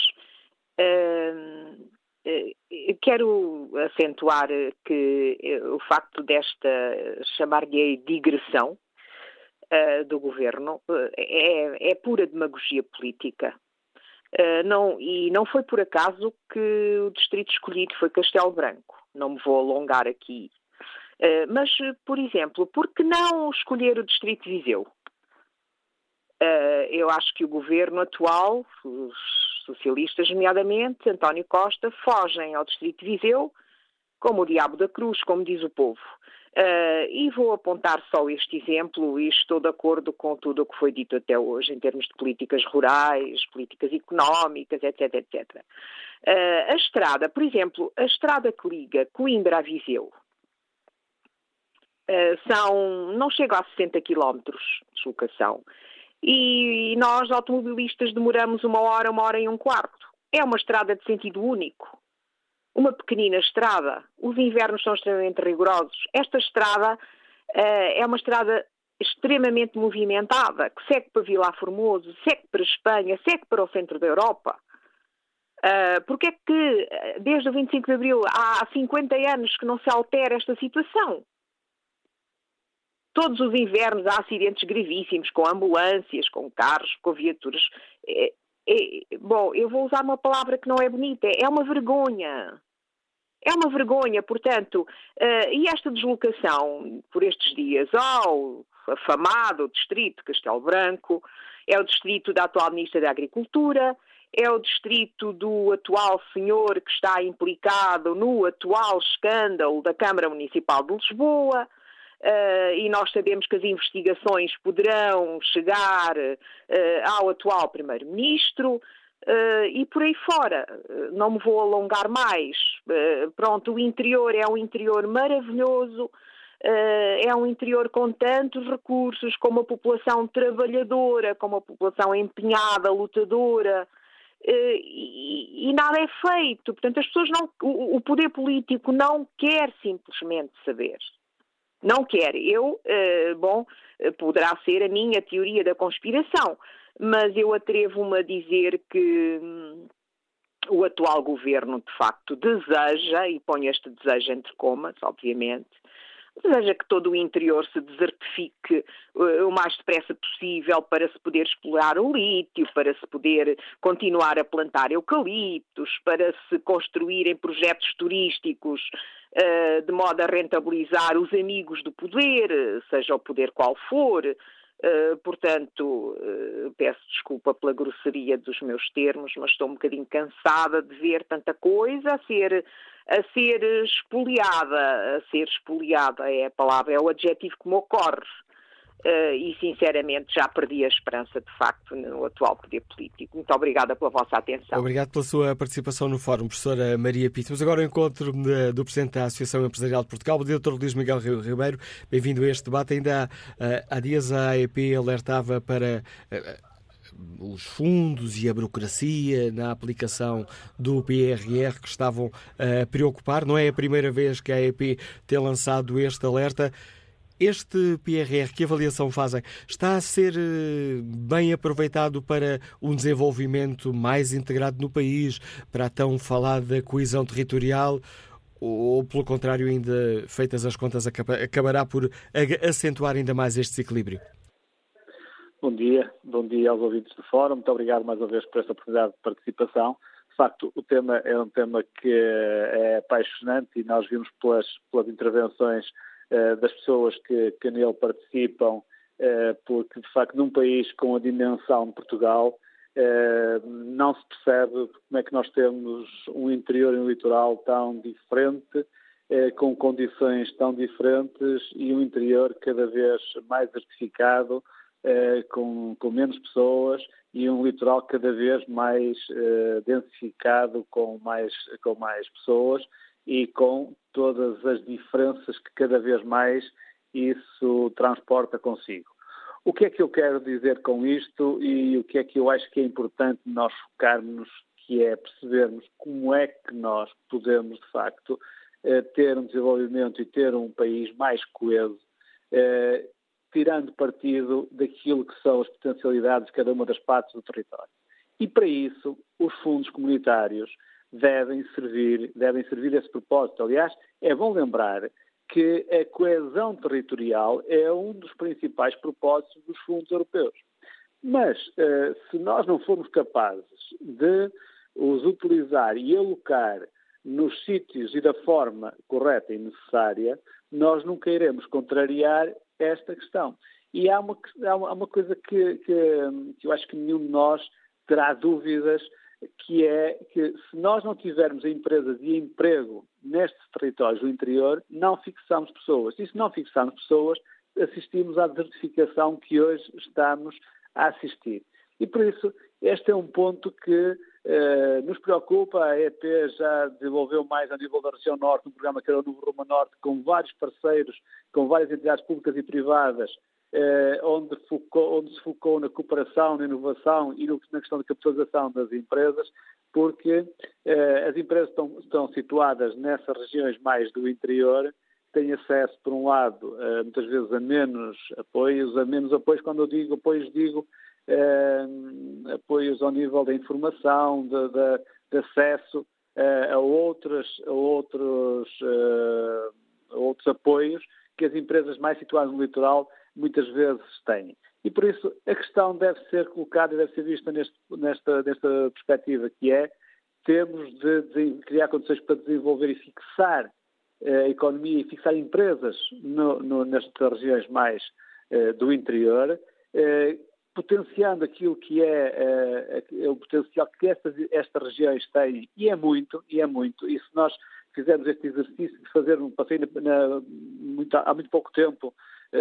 Quero acentuar que o facto desta, chamar-lhe digressão do Governo, é pura demagogia política. E não foi por acaso que o distrito escolhido foi Castelo Branco. Não me vou alongar aqui. Mas, por exemplo, por que não escolher o distrito de Viseu? Eu acho que o governo atual, os socialistas nomeadamente, António Costa, fogem ao distrito de Viseu como o diabo da cruz, como diz o povo. E vou apontar só este exemplo e estou de acordo com tudo o que foi dito até hoje em termos de políticas rurais, políticas económicas, etc, etc. A estrada, por exemplo, a estrada que liga Coimbra a Viseu, não chega a 60 km de deslocação. E nós, automobilistas, demoramos 1 hora, 1h15. É uma estrada de sentido único. Uma pequenina estrada. Os invernos são extremamente rigorosos. Esta estrada é uma estrada extremamente movimentada, que segue para Vilar Formoso, segue para Espanha, segue para o centro da Europa. Porque é que, desde o 25 de Abril, há 50 anos que não se altera esta situação? Todos os invernos há acidentes gravíssimos com ambulâncias, com carros, com viaturas. Bom, eu vou usar uma palavra que não é bonita. É uma vergonha. É uma vergonha, portanto. E esta deslocação por estes dias ao afamado distrito de Castelo Branco, é o distrito da atual Ministra da Agricultura, é o distrito do atual senhor que está implicado no atual escândalo da Câmara Municipal de Lisboa. E nós sabemos que as investigações poderão chegar ao atual Primeiro-Ministro e por aí fora. Não me vou alongar mais. Pronto, o interior é um interior maravilhoso, é um interior com tantos recursos, com uma população trabalhadora, com uma população empenhada, lutadora, e nada é feito. Portanto, as pessoas o poder político não quer simplesmente saber. Não quer. Poderá ser a minha teoria da conspiração, mas eu atrevo-me a dizer que o atual governo, de facto, deseja, e põe este desejo entre comas, obviamente, deseja que todo o interior se desertifique o mais depressa possível para se poder explorar o lítio, para se poder continuar a plantar eucaliptos, para se construírem projetos turísticos de modo a rentabilizar os amigos do poder, seja o poder qual for. Portanto, peço desculpa pela grosseria dos meus termos, mas estou um bocadinho cansada de ver tanta coisa a ser espoliada é a palavra, é o adjetivo que me ocorre. E, sinceramente, já perdi a esperança, de facto, no atual poder político. Muito obrigada pela vossa atenção. Obrigado pela sua participação no Fórum, professora Maria Pinto. Mas agora o encontro do Presidente da Associação Empresarial de Portugal, o Dr. Luís Miguel Ribeiro. Bem-vindo a este debate. Ainda há dias a AEP alertava para os fundos e a burocracia na aplicação do PRR que estavam a preocupar. Não é a primeira vez que a AEP tem lançado este alerta. Este PRR, que avaliação fazem? Está a ser bem aproveitado para um desenvolvimento mais integrado no país, para a tão falada coesão territorial, ou, pelo contrário, ainda feitas as contas, acabará por acentuar ainda mais este desequilíbrio? Bom dia aos ouvintes do Fórum. Muito obrigado mais uma vez por esta oportunidade de participação. De facto, o tema é um tema que é apaixonante e nós vimos pelas intervenções das pessoas que nele participam, porque, de facto, num país com a dimensão de Portugal, não se percebe como é que nós temos um interior e um litoral tão diferente, com condições tão diferentes e um interior cada vez mais desertificado, com menos pessoas e um litoral cada vez mais densificado, com mais pessoas e com todas as diferenças que cada vez mais isso transporta consigo. O que é que eu quero dizer com isto e o que é que eu acho que é importante nós focarmos, que é percebermos como é que nós podemos, de facto, ter um desenvolvimento e ter um país mais coeso, tirando partido daquilo que são as potencialidades de cada uma das partes do território. E para isso, os fundos comunitários devem servir a esse propósito. Aliás, é bom lembrar que a coesão territorial é um dos principais propósitos dos fundos europeus. Mas, se nós não formos capazes de os utilizar e alocar nos sítios e da forma correta e necessária, nós nunca iremos contrariar esta questão. E há uma coisa que eu acho que nenhum de nós terá dúvidas, que é que se nós não tivermos empresas e emprego nestes territórios do interior, não fixamos pessoas. E se não fixamos pessoas, assistimos à desertificação que hoje estamos a assistir. E por isso, este é um ponto que nos preocupa. A ET já desenvolveu mais a nível da região norte um programa que era o Novo Rumo Norte, com vários parceiros, com várias entidades públicas e privadas, onde se focou na cooperação, na inovação e na questão da capitalização das empresas, porque as empresas estão situadas nessas regiões mais do interior, têm acesso, por um lado, muitas vezes a menos apoios, quando eu digo apoios, digo apoios ao nível da informação, de acesso a outros apoios que as empresas mais situadas no litoral muitas vezes têm. E por isso a questão deve ser colocada e deve ser vista nesta perspectiva, que é temos de criar condições para desenvolver e fixar a economia e fixar empresas nestas regiões mais do interior, potenciando aquilo que é o potencial que estas regiões têm, e é muito, e se nós fizermos este exercício de fazer passei há muito pouco tempo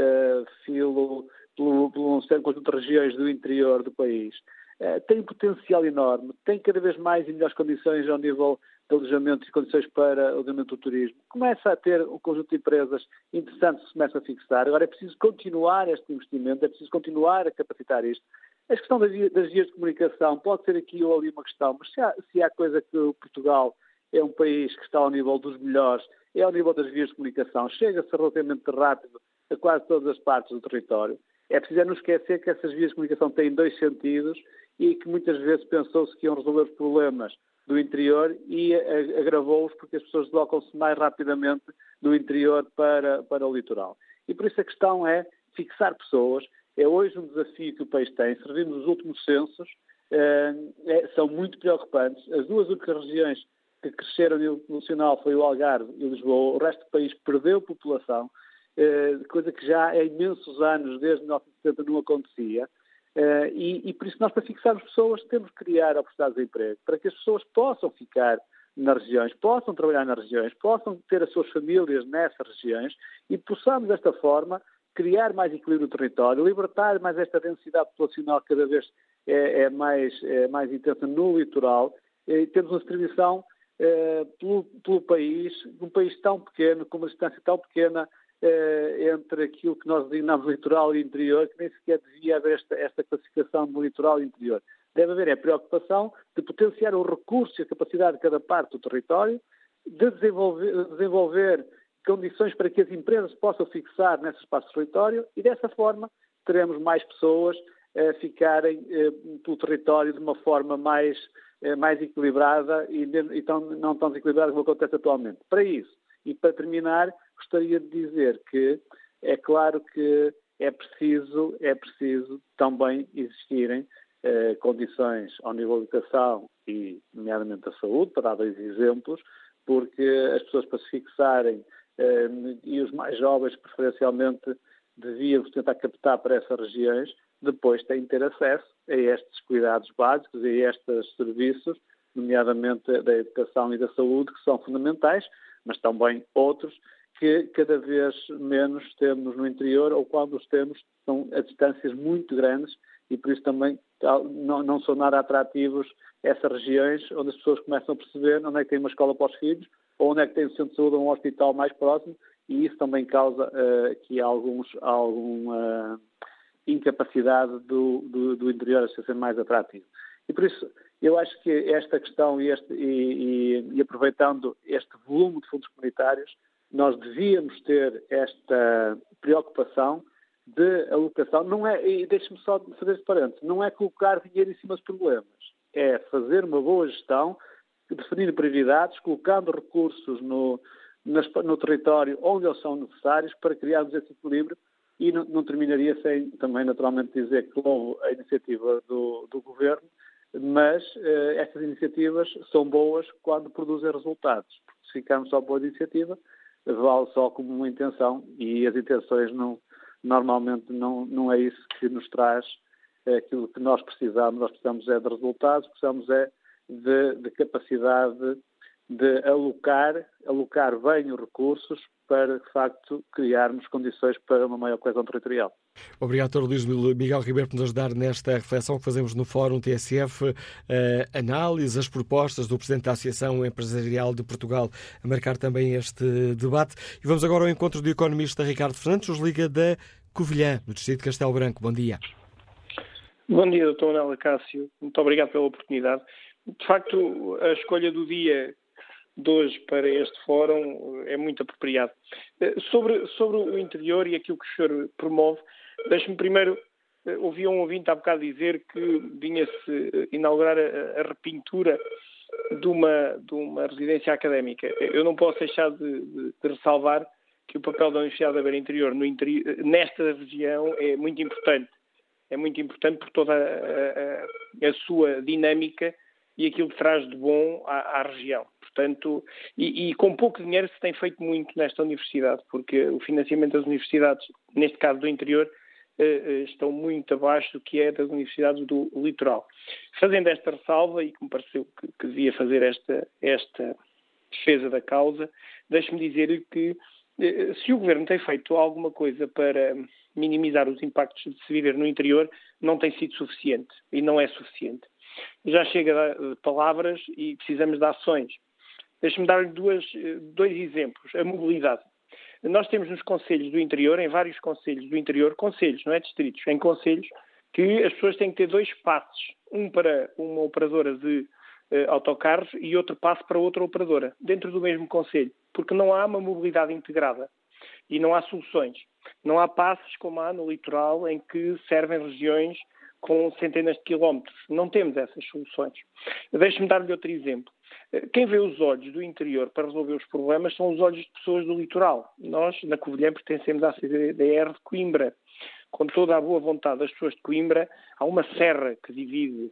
por um certo conjunto de regiões do interior do país, tem um potencial enorme, tem cada vez mais e melhores condições ao nível de alojamento e condições para o alojamento do turismo. Começa a ter um conjunto de empresas interessantes que se começa a fixar. Agora é preciso continuar este investimento, é preciso continuar a capacitar isto. A questão das vias de comunicação pode ser aqui ou ali uma questão, mas se há coisa que Portugal é um país que está ao nível dos melhores, é ao nível das vias de comunicação, chega-se relativamente rápido a quase todas as partes do território. É preciso não esquecer que essas vias de comunicação têm dois sentidos e que muitas vezes pensou-se que iam resolver os problemas do interior e agravou-os porque as pessoas deslocam-se mais rapidamente do interior para o litoral. E por isso a questão é fixar pessoas. É hoje um desafio que o país tem. Se virmos os últimos censos, são muito preocupantes. As duas únicas regiões que cresceram a nível nacional foi o Algarve e Lisboa. O resto do país perdeu população, coisa que já há imensos anos, desde 1970, não acontecia. E por isso nós, para fixarmos pessoas, temos que criar oportunidades de emprego, para que as pessoas possam ficar nas regiões, possam trabalhar nas regiões, possam ter as suas famílias nessas regiões e possamos, desta forma, criar mais equilíbrio no território, libertar mais esta densidade populacional que cada vez é mais intensa no litoral. Temos uma distribuição pelo país, um país tão pequeno, com uma distância tão pequena entre aquilo que nós designamos litoral e interior, que nem sequer devia haver esta classificação de litoral e interior. Deve haver a preocupação de potenciar os recursos e a capacidade de cada parte do território, de desenvolver condições para que as empresas possam fixar nesse espaço de território e, dessa forma, teremos mais pessoas a ficarem pelo território de uma forma mais equilibrada e não tão desequilibrada como acontece atualmente. Para isso, e para terminar, gostaria de dizer que é claro que é preciso também existirem condições ao nível da educação e, nomeadamente, da saúde, para dar 2 exemplos, porque as pessoas, para se fixarem, e os mais jovens, preferencialmente, deviam tentar captar para essas regiões, depois têm de ter acesso a estes cuidados básicos e a estes serviços, nomeadamente da educação e da saúde, que são fundamentais, mas também outros que cada vez menos temos no interior, ou quando os temos, são a distâncias muito grandes e por isso também não são nada atrativos essas regiões onde as pessoas começam a perceber onde é que tem uma escola para os filhos, ou onde é que tem um centro de saúde ou um hospital mais próximo, e isso também causa aqui alguma incapacidade do interior a ser mais atrativo. E por isso eu acho que esta questão e aproveitando este volume de fundos comunitários, nós devíamos ter esta preocupação de alocação. Não é, e deixe-me só fazer este parênteses, não é colocar dinheiro em cima dos problemas, é fazer uma boa gestão, definir prioridades, colocando recursos no território onde eles são necessários para criarmos esse equilíbrio. E não terminaria sem também, naturalmente, dizer que louvo a iniciativa do Governo, mas estas iniciativas são boas quando produzem resultados. Porque se ficarmos só boa iniciativa, vale só como uma intenção, e as intenções normalmente não é isso que nos traz aquilo que nós precisamos. Nós precisamos é de resultados, precisamos é de capacidade de alocar bem os recursos para, de facto, criarmos condições para uma maior coesão territorial. Obrigado, Dr. Luís Miguel Ribeiro, por nos ajudar nesta reflexão que fazemos no Fórum TSF, análise, as propostas do Presidente da Associação Empresarial de Portugal a marcar também este debate. E vamos agora ao encontro do economista Ricardo Fernandes, nos liga da Covilhã, no distrito de Castelo Branco. Bom dia. Bom dia, Dr. Manuel Acácio. Muito obrigado pela oportunidade. De facto, a escolha do dia de hoje para este fórum é muito apropriado. Sobre o interior e aquilo que o senhor promove, deixe-me primeiro, ouvi um ouvinte há bocado dizer que vinha-se inaugurar a repintura de uma residência académica. Eu não posso deixar de ressalvar que o papel da Universidade da Beira Interior nesta região é muito importante. É muito importante por toda a sua dinâmica e aquilo que traz de bom à região. Portanto, e com pouco dinheiro se tem feito muito nesta universidade, porque o financiamento das universidades, neste caso do interior, estão muito abaixo do que é das universidades do litoral. Fazendo esta ressalva, e que me pareceu que devia fazer esta defesa da causa, deixe-me dizer que se o Governo tem feito alguma coisa para minimizar os impactos de se viver no interior, não tem sido suficiente, e não é suficiente. Já chega de palavras e precisamos de ações. Deixe-me dar-lhe dois exemplos. A mobilidade. Nós temos nos concelhos do interior, em vários concelhos do interior, concelhos, não é distritos, em concelhos, que as pessoas têm que ter 2 passos. Um para uma operadora de autocarros e outro passo para outra operadora, dentro do mesmo concelho, porque não há uma mobilidade integrada e não há soluções. Não há passos como há no litoral, em que servem regiões com centenas de quilómetros. Não temos essas soluções. Deixe-me dar-lhe outro exemplo. Quem vê os olhos do interior para resolver os problemas são os olhos de pessoas do litoral. Nós, na Covilhã, pertencemos à CDR de Coimbra. Com toda a boa vontade das pessoas de Coimbra, há uma serra que divide,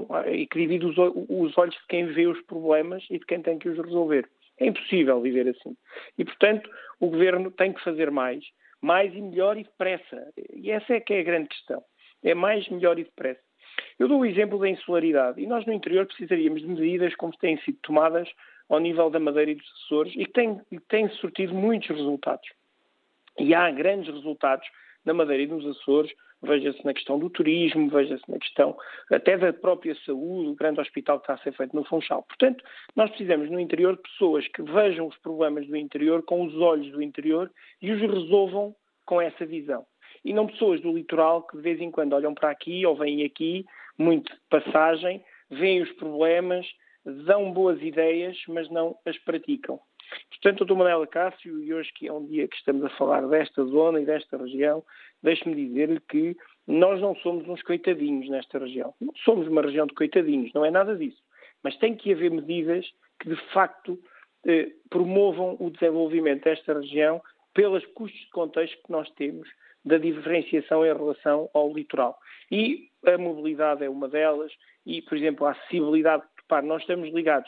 os olhos de quem vê os problemas e de quem tem que os resolver. É impossível viver assim. E, portanto, o Governo tem que fazer mais e melhor e depressa. E essa é que é a grande questão. É mais, melhor e depressa. Eu dou o exemplo da insularidade. E nós, no interior, precisaríamos de medidas como têm sido tomadas ao nível da Madeira e dos Açores e que têm surtido muitos resultados. E há grandes resultados na Madeira e nos Açores, veja-se na questão do turismo, veja-se na questão até da própria saúde, o grande hospital que está a ser feito no Funchal. Portanto, nós precisamos no interior de pessoas que vejam os problemas do interior com os olhos do interior e os resolvam com essa visão. E não pessoas do litoral que de vez em quando olham para aqui ou vêm aqui, muito de passagem, veem os problemas, dão boas ideias, mas não as praticam. Portanto, Dr. Manuel Acácio, e hoje que é um dia que estamos a falar desta zona e desta região, deixe-me dizer-lhe que nós não somos uns coitadinhos nesta região. Não somos uma região de coitadinhos, não é nada disso. Mas tem que haver medidas que, de facto, promovam o desenvolvimento desta região pelos custos de contexto que nós temos da diferenciação em relação ao litoral. E a mobilidade é uma delas, e, por exemplo, a acessibilidade. Nós estamos ligados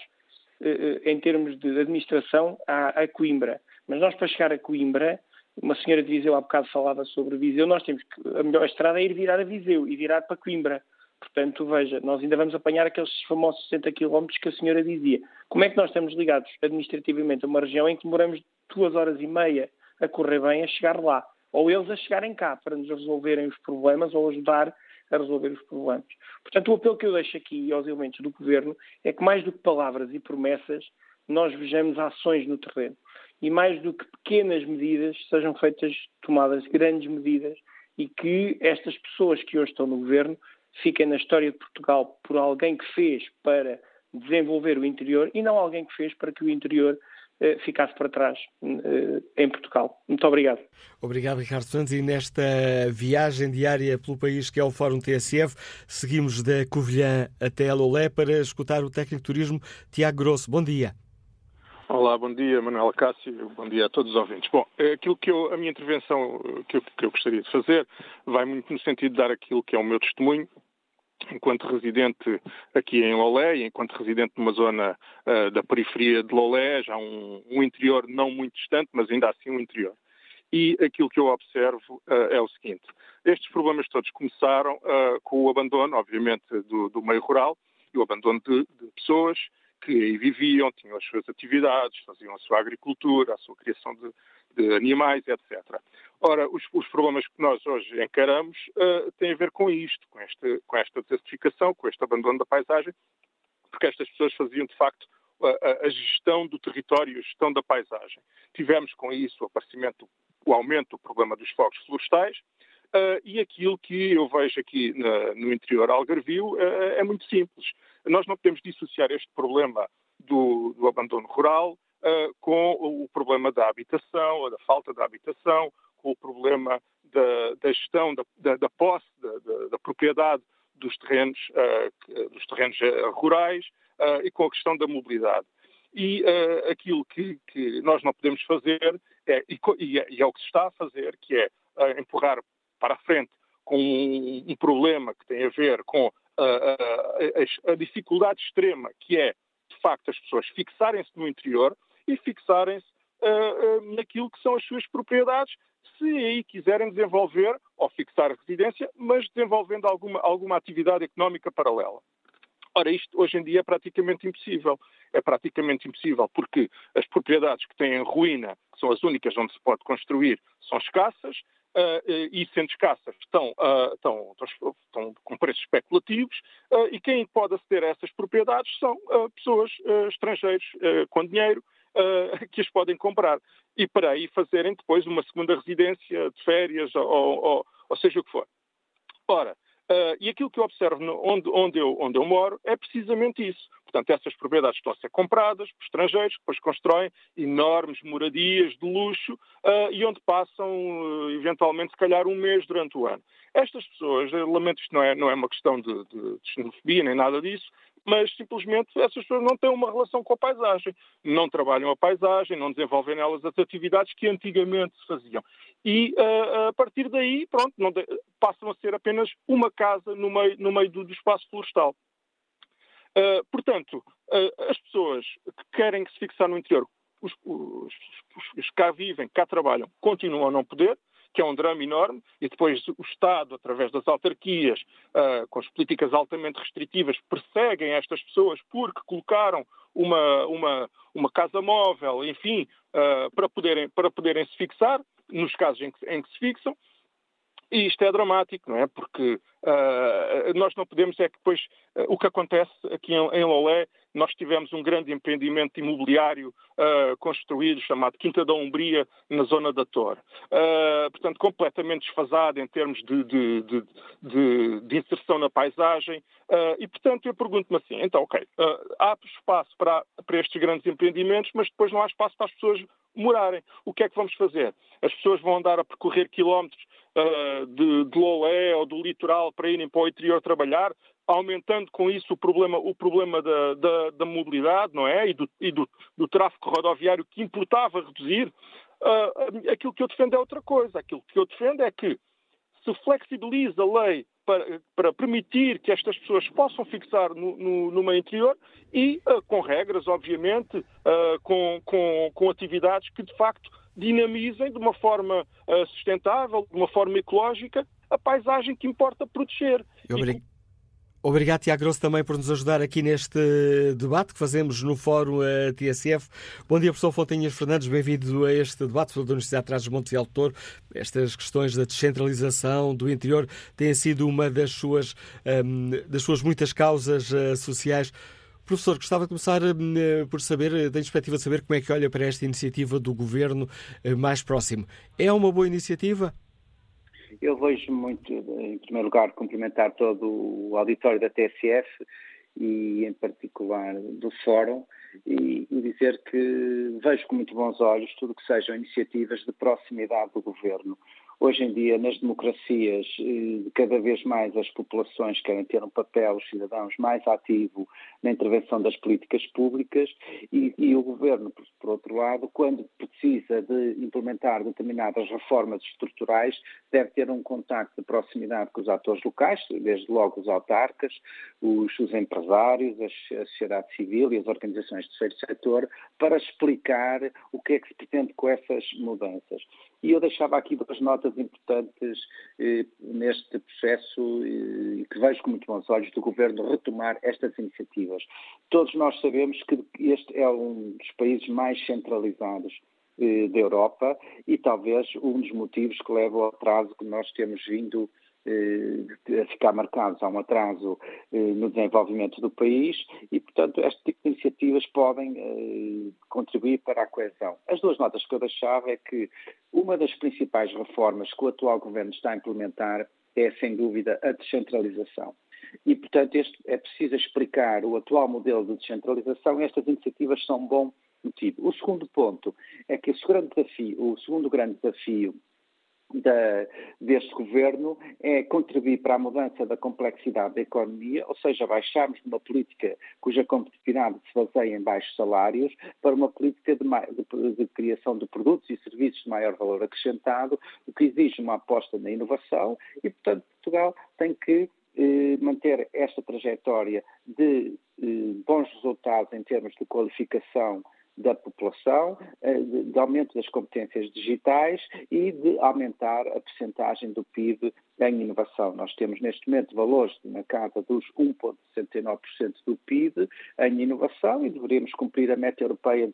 em termos de administração a Coimbra. Mas nós, para chegar a Coimbra, uma senhora de Viseu há bocado falava sobre Viseu, nós temos que, a melhor estrada é ir virar a Viseu e virar para Coimbra. Portanto, veja, nós ainda vamos apanhar aqueles famosos 60 km que a senhora dizia. Como é que nós estamos ligados administrativamente a uma região em que demoramos 2 horas e meia a correr bem a chegar lá? Ou eles a chegarem cá para nos resolverem os problemas ou ajudar a resolver os problemas. Portanto, o apelo que eu deixo aqui aos elementos do Governo é que, mais do que palavras e promessas, nós vejamos ações no terreno. E mais do que pequenas medidas, sejam tomadas grandes medidas e que estas pessoas que hoje estão no Governo fiquem na história de Portugal por alguém que fez para desenvolver o interior e não alguém que fez para que o interior ficasse para trás em Portugal. Muito obrigado. Obrigado, Ricardo Santos. E nesta viagem diária pelo país que é o Fórum TSF, seguimos da Covilhã até a Lolé para escutar o técnico de turismo Tiago Grosso. Bom dia. Olá, bom dia, Manuel Acácio, bom dia a todos os ouvintes. Bom, a minha intervenção que eu gostaria de fazer vai muito no sentido de dar aquilo que é o meu testemunho, enquanto residente aqui em Lolé e enquanto residente numa zona da periferia de Lolé, já um interior não muito distante, mas ainda assim um interior. E aquilo que eu observo é o seguinte: estes problemas todos começaram com o abandono, obviamente, do meio rural e o abandono de pessoas que aí viviam, tinham as suas atividades, faziam a sua agricultura, a sua criação de animais, etc. Ora, os problemas que nós hoje encaramos têm a ver com isto, com esta desertificação, com este abandono da paisagem, porque estas pessoas faziam, de facto, a gestão do território e a gestão da paisagem. Tivemos com isso o aumento do problema dos fogos florestais, e aquilo que eu vejo aqui no interior algarvio é muito simples. Nós não podemos dissociar este problema do abandono rural com o problema da habitação, ou da falta de habitação, com o problema da gestão, da posse, da propriedade dos terrenos rurais e com a questão da mobilidade. E aquilo que nós não podemos fazer e é o que se está a fazer, que é empurrar para a frente com um problema que tem a ver com a dificuldade extrema, que é, de facto, as pessoas fixarem-se no interior e fixarem-se naquilo que são as suas propriedades, se aí quiserem desenvolver ou fixar a residência, mas desenvolvendo alguma atividade económica paralela. Ora, isto hoje em dia é praticamente impossível. É praticamente impossível porque as propriedades que têm ruína, que são as únicas onde se pode construir, são escassas, e sendo escassas estão com preços especulativos, e quem pode aceder a essas propriedades são pessoas estrangeiros com dinheiro que as podem comprar e para aí fazerem depois uma segunda residência de férias ou seja o que for. Ora, e aquilo que eu observo onde eu moro é precisamente isso. Portanto, portanto, essas propriedades estão a ser compradas por estrangeiros, que depois constroem enormes moradias de luxo e onde passam, eventualmente, se calhar, um mês durante o ano. Estas pessoas, lamento, isto não é uma questão de xenofobia nem nada disso, mas simplesmente essas pessoas não têm uma relação com a paisagem, não trabalham a paisagem, não desenvolvem nelas as atividades que antigamente se faziam. E a partir daí, pronto, passam a ser apenas uma casa no meio do espaço florestal. Portanto, as pessoas que querem se fixar no interior, os que cá vivem, que cá trabalham, continuam a não poder, que é um drama enorme, e depois o Estado, através das autarquias, com as políticas altamente restritivas, perseguem estas pessoas porque colocaram uma casa móvel, enfim, para poderem se fixar, nos casos em que se fixam. E isto é dramático, não é? Porque nós não podemos, é que depois o que acontece aqui em Lolé, nós tivemos um grande empreendimento imobiliário construído, chamado Quinta da Umbria, na zona da Torre. Portanto, completamente desfasado em termos de inserção na paisagem. E, portanto, eu pergunto-me assim, então, ok, há espaço para estes grandes empreendimentos, mas depois não há espaço para as pessoas morarem. O que é que vamos fazer? As pessoas vão andar a percorrer quilómetros de Lolé ou do litoral para irem para o interior trabalhar, aumentando com isso o problema da mobilidade, não é? E do tráfego rodoviário, que importava reduzir. Aquilo que eu defendo é outra coisa. Aquilo que eu defendo é que se flexibiliza a lei para permitir que estas pessoas possam fixar no meio interior e com regras, obviamente, com atividades que, de facto, dinamizem de uma forma sustentável, de uma forma ecológica, a paisagem que importa proteger. Obrigado, Tiago Grosso, também por nos ajudar aqui neste debate que fazemos no Fórum TSF. Bom dia, professor Fontanhas Fernandes, bem-vindo a este debate da Universidade de Trás-os-Montes e Alto Douro. Estas questões da descentralização do interior têm sido uma das suas muitas causas sociais. Professor, gostava de começar por saber, tenho perspectiva de saber como é que olha para esta iniciativa do Governo mais próximo. É uma boa iniciativa? Eu vejo muito, em primeiro lugar, cumprimentar todo o auditório da TSF e, em particular, do Fórum, e dizer que vejo com muito bons olhos tudo o que sejam iniciativas de proximidade do Governo. Hoje em dia, nas democracias, cada vez mais as populações querem ter um papel, os cidadãos, mais ativo na intervenção das políticas públicas e o Governo, por outro lado, quando precisa de implementar determinadas reformas estruturais, deve ter um contacto de proximidade com os atores locais, desde logo os autarcas, os empresários, a sociedade civil e as organizações do terceiro setor, para explicar o que é que se pretende com essas mudanças. E eu deixava aqui duas notas importantes neste processo e que vejo com muito bons olhos do Governo retomar estas iniciativas. Todos nós sabemos que este é um dos países mais centralizados da Europa e talvez um dos motivos que leva ao atraso que nós temos vindo a ficar marcados. Há um atraso no desenvolvimento do país e, portanto, este tipo de iniciativas podem contribuir para a coesão. As duas notas que eu deixava é que uma das principais reformas que o atual Governo está a implementar é, sem dúvida, a descentralização. E, portanto, é preciso explicar o atual modelo de descentralização e estas iniciativas são um bom motivo. O segundo ponto é que o segundo grande desafio deste Governo é contribuir para a mudança da complexidade da economia, ou seja, baixarmos de uma política cuja competitividade se baseia em baixos salários para uma política de criação de produtos e serviços de maior valor acrescentado, o que exige uma aposta na inovação e, portanto, Portugal tem que manter esta trajetória de bons resultados em termos de qualificação da população, de aumento das competências digitais e de aumentar a percentagem do PIB em inovação. Nós temos neste momento valores na casa dos 1,69% do PIB em inovação e deveríamos cumprir a meta europeia de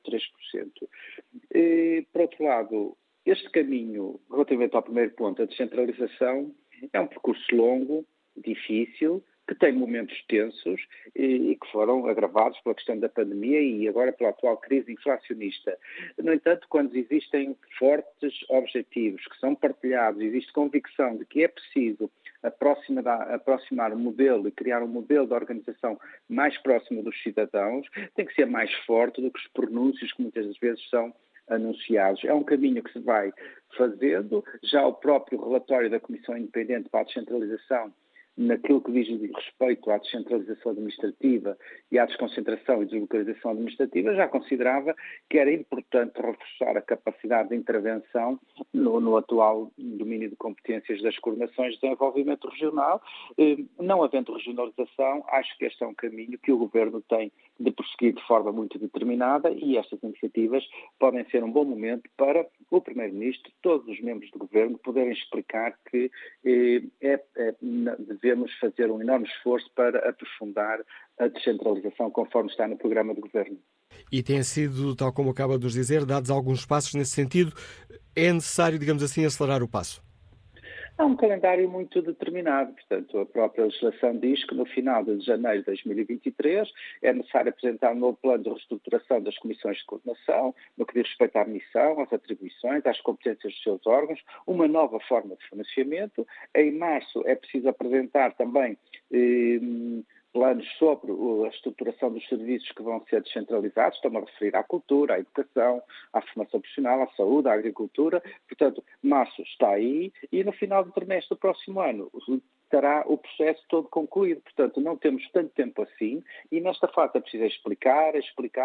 3%. Por outro lado, este caminho, relativamente ao primeiro ponto, a descentralização, é um percurso longo, difícil, que tem momentos tensos e que foram agravados pela questão da pandemia e agora pela atual crise inflacionista. No entanto, quando existem fortes objetivos que são partilhados, existe convicção de que é preciso aproximar o modelo e criar um modelo de organização mais próximo dos cidadãos, tem que ser mais forte do que os pronúncios que muitas das vezes são anunciados. É um caminho que se vai fazendo. Já o próprio relatório da Comissão Independente para a Descentralização, naquilo que diz respeito à descentralização administrativa e à desconcentração e deslocalização administrativa, já considerava que era importante reforçar a capacidade de intervenção no atual domínio de competências das coordenações de desenvolvimento regional. Não havendo regionalização, acho que este é um caminho que o Governo tem de prosseguir de forma muito determinada, e estas iniciativas podem ser um bom momento para o Primeiro-Ministro, todos os membros do Governo, poderem explicar que devemos fazer um enorme esforço para aprofundar a descentralização conforme está no programa do Governo. E têm sido, tal como acaba de nos dizer, dados alguns passos nesse sentido. É necessário, digamos assim, acelerar o passo? Há um calendário muito determinado. Portanto, a própria legislação diz que no final de janeiro de 2023 é necessário apresentar um novo plano de reestruturação das comissões de coordenação, no que diz respeito à missão, às atribuições, às competências dos seus órgãos, uma nova forma de financiamento. Em março é preciso apresentar também planos sobre a estruturação dos serviços que vão ser descentralizados. Estou-me a referir à cultura, à educação, à formação profissional, à saúde, à agricultura. Portanto, março está aí e no final do trimestre do próximo ano estará o processo todo concluído. Portanto, não temos tanto tempo assim e nesta fase é preciso explicar,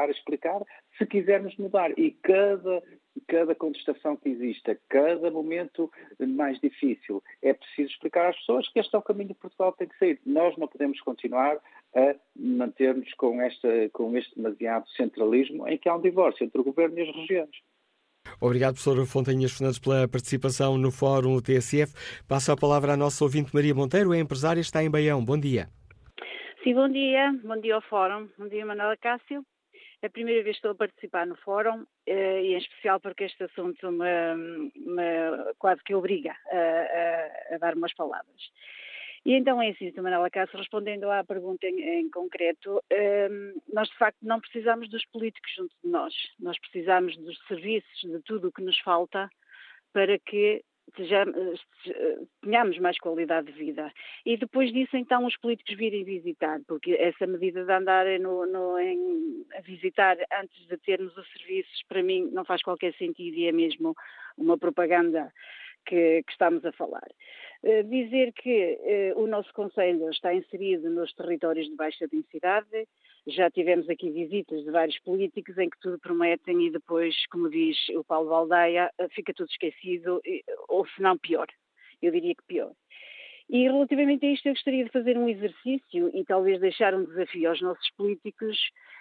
se quisermos mudar. E cada contestação que existe, cada momento mais difícil, é preciso explicar às pessoas que este é o caminho de Portugal tem que sair. Nós não podemos continuar a manter-nos com este demasiado centralismo em que há um divórcio entre o Governo e as regiões. Obrigado, professor Fontanhas Fernandes, pela participação no Fórum TSF. Passo a palavra à nossa ouvinte Maria Monteiro, é empresária, está em Baião. Bom dia. Sim, bom dia. Bom dia ao Fórum. Bom dia, Manuela Cássio. É a primeira vez que estou a participar no Fórum e em especial porque este assunto me quase que obriga a dar umas palavras. E então é assim, Manuela Cássio, respondendo à pergunta em concreto, nós de facto não precisamos dos políticos junto de nós. Nós precisamos dos serviços, de tudo o que nos falta para que tenhamos mais qualidade de vida. E depois disso, então, os políticos virem visitar, porque essa medida de andarem a visitar antes de termos os serviços, para mim, não faz qualquer sentido e é mesmo uma propaganda que estamos a falar. Dizer que o nosso Conselho está inserido nos territórios de baixa densidade. Já tivemos aqui visitas de vários políticos em que tudo prometem e depois, como diz o Paulo Valdeia, fica tudo esquecido, ou se não pior. Eu diria que pior. E relativamente a isto eu gostaria de fazer um exercício e talvez deixar um desafio aos nossos políticos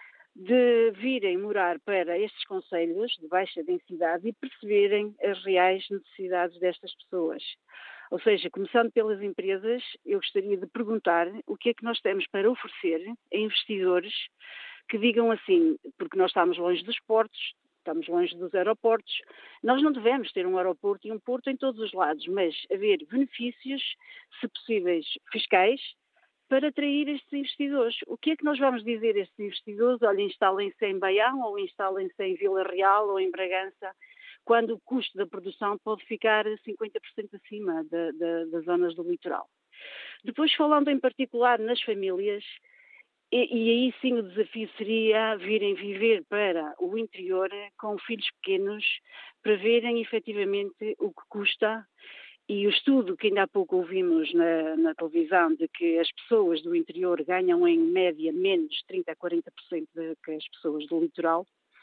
de virem morar para estes concelhos de baixa densidade e perceberem as reais necessidades destas pessoas. Ou seja, começando pelas empresas, eu gostaria de perguntar o que é que nós temos para oferecer a investidores que digam assim, porque nós estamos longe dos portos, estamos longe dos aeroportos, nós não devemos ter um aeroporto e um porto em todos os lados, mas haver benefícios, se possíveis, fiscais, para atrair estes investidores. O que é que nós vamos dizer a estes investidores? Olha, instalem-se em Baião, ou instalem-se em Vila Real, ou em Bragança, quando o custo da produção pode ficar 50% acima das zonas do litoral. Depois, falando em particular nas famílias, e aí sim o desafio seria virem viver para o interior com filhos pequenos, para verem efetivamente o que custa. E o estudo que ainda há pouco ouvimos na televisão de que as pessoas do interior ganham em média menos 30% a 40% do que as pessoas do litoral.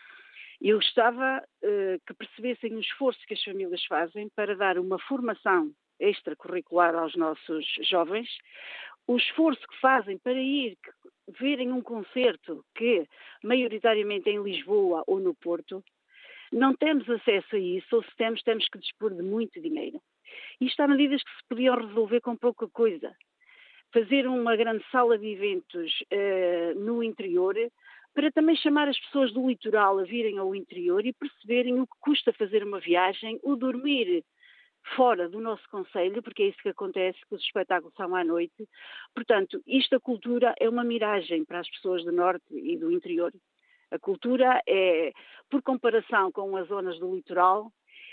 Eu gostava que percebessem o esforço que as famílias fazem para dar uma formação extracurricular aos nossos jovens, o esforço que fazem para verem um concerto que, maioritariamente em Lisboa ou no Porto, não temos acesso a isso, ou se temos que dispor de muito dinheiro. Isto há medidas que se podiam resolver com pouca coisa. Fazer uma grande sala de eventos no interior, para também chamar as pessoas do litoral a virem ao interior e perceberem o que custa fazer uma viagem, o dormir fora do nosso concelho, porque é isso que acontece, que os espetáculos são à noite. Portanto, a cultura é uma miragem para as pessoas do norte e do interior. A cultura é, por comparação com as zonas do litoral,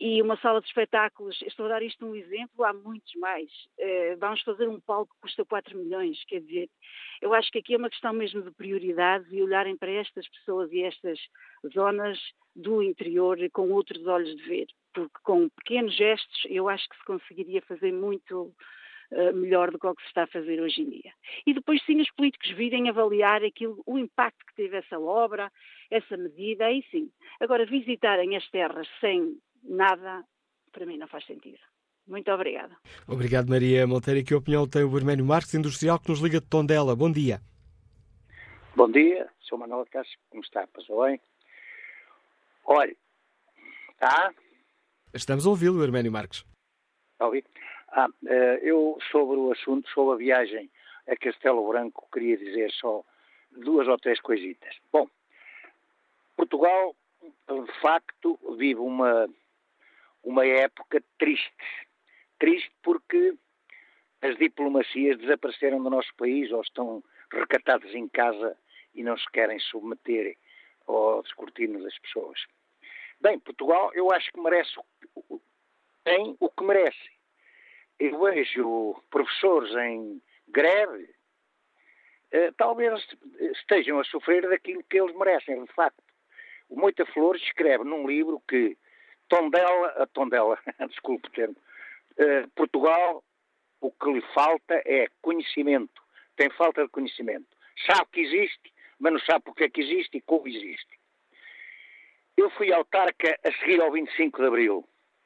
e uma sala de espetáculos, estou a dar isto um exemplo, há muitos mais. Vamos fazer um palco que custa 4 milhões, quer dizer, eu acho que aqui é uma questão mesmo de prioridades e olharem para estas pessoas e estas zonas do interior com outros olhos de ver, porque com pequenos gestos eu acho que se conseguiria fazer muito melhor do que o que se está a fazer hoje em dia. E depois sim os políticos virem avaliar o impacto que teve essa obra, essa medida, aí sim. Agora, visitarem as terras sem nada, para mim não faz sentido. Muito obrigada. Obrigado, Maria Monteiro. Que opinião tem o Herménio Marques, industrial, que nos liga de Tondela? Bom dia. Bom dia, sou Manuel Cássio. Como está? Passou bem? Olha, tá? Estamos a ouvi-lo, Herménio Marques. Está a ouvir? Eu, sobre o assunto, sobre a viagem a Castelo Branco, queria dizer só 2 ou 3 coisitas. Bom, Portugal, de facto, vive uma época triste. Triste porque as diplomacias desapareceram do nosso país ou estão recatadas em casa e não se querem submeter ao escrutínio das pessoas. Bem, Portugal, eu acho que tem o que merece. Eu vejo professores em greve, talvez estejam a sofrer daquilo que eles merecem, de facto. O Moita Flores escreve num livro que Tondela, desculpe o termo, Portugal, o que lhe falta é conhecimento. Tem falta de conhecimento. Sabe que existe, mas não sabe porque é que existe e como existe. Eu fui autarca a seguir ao 25 de Abril.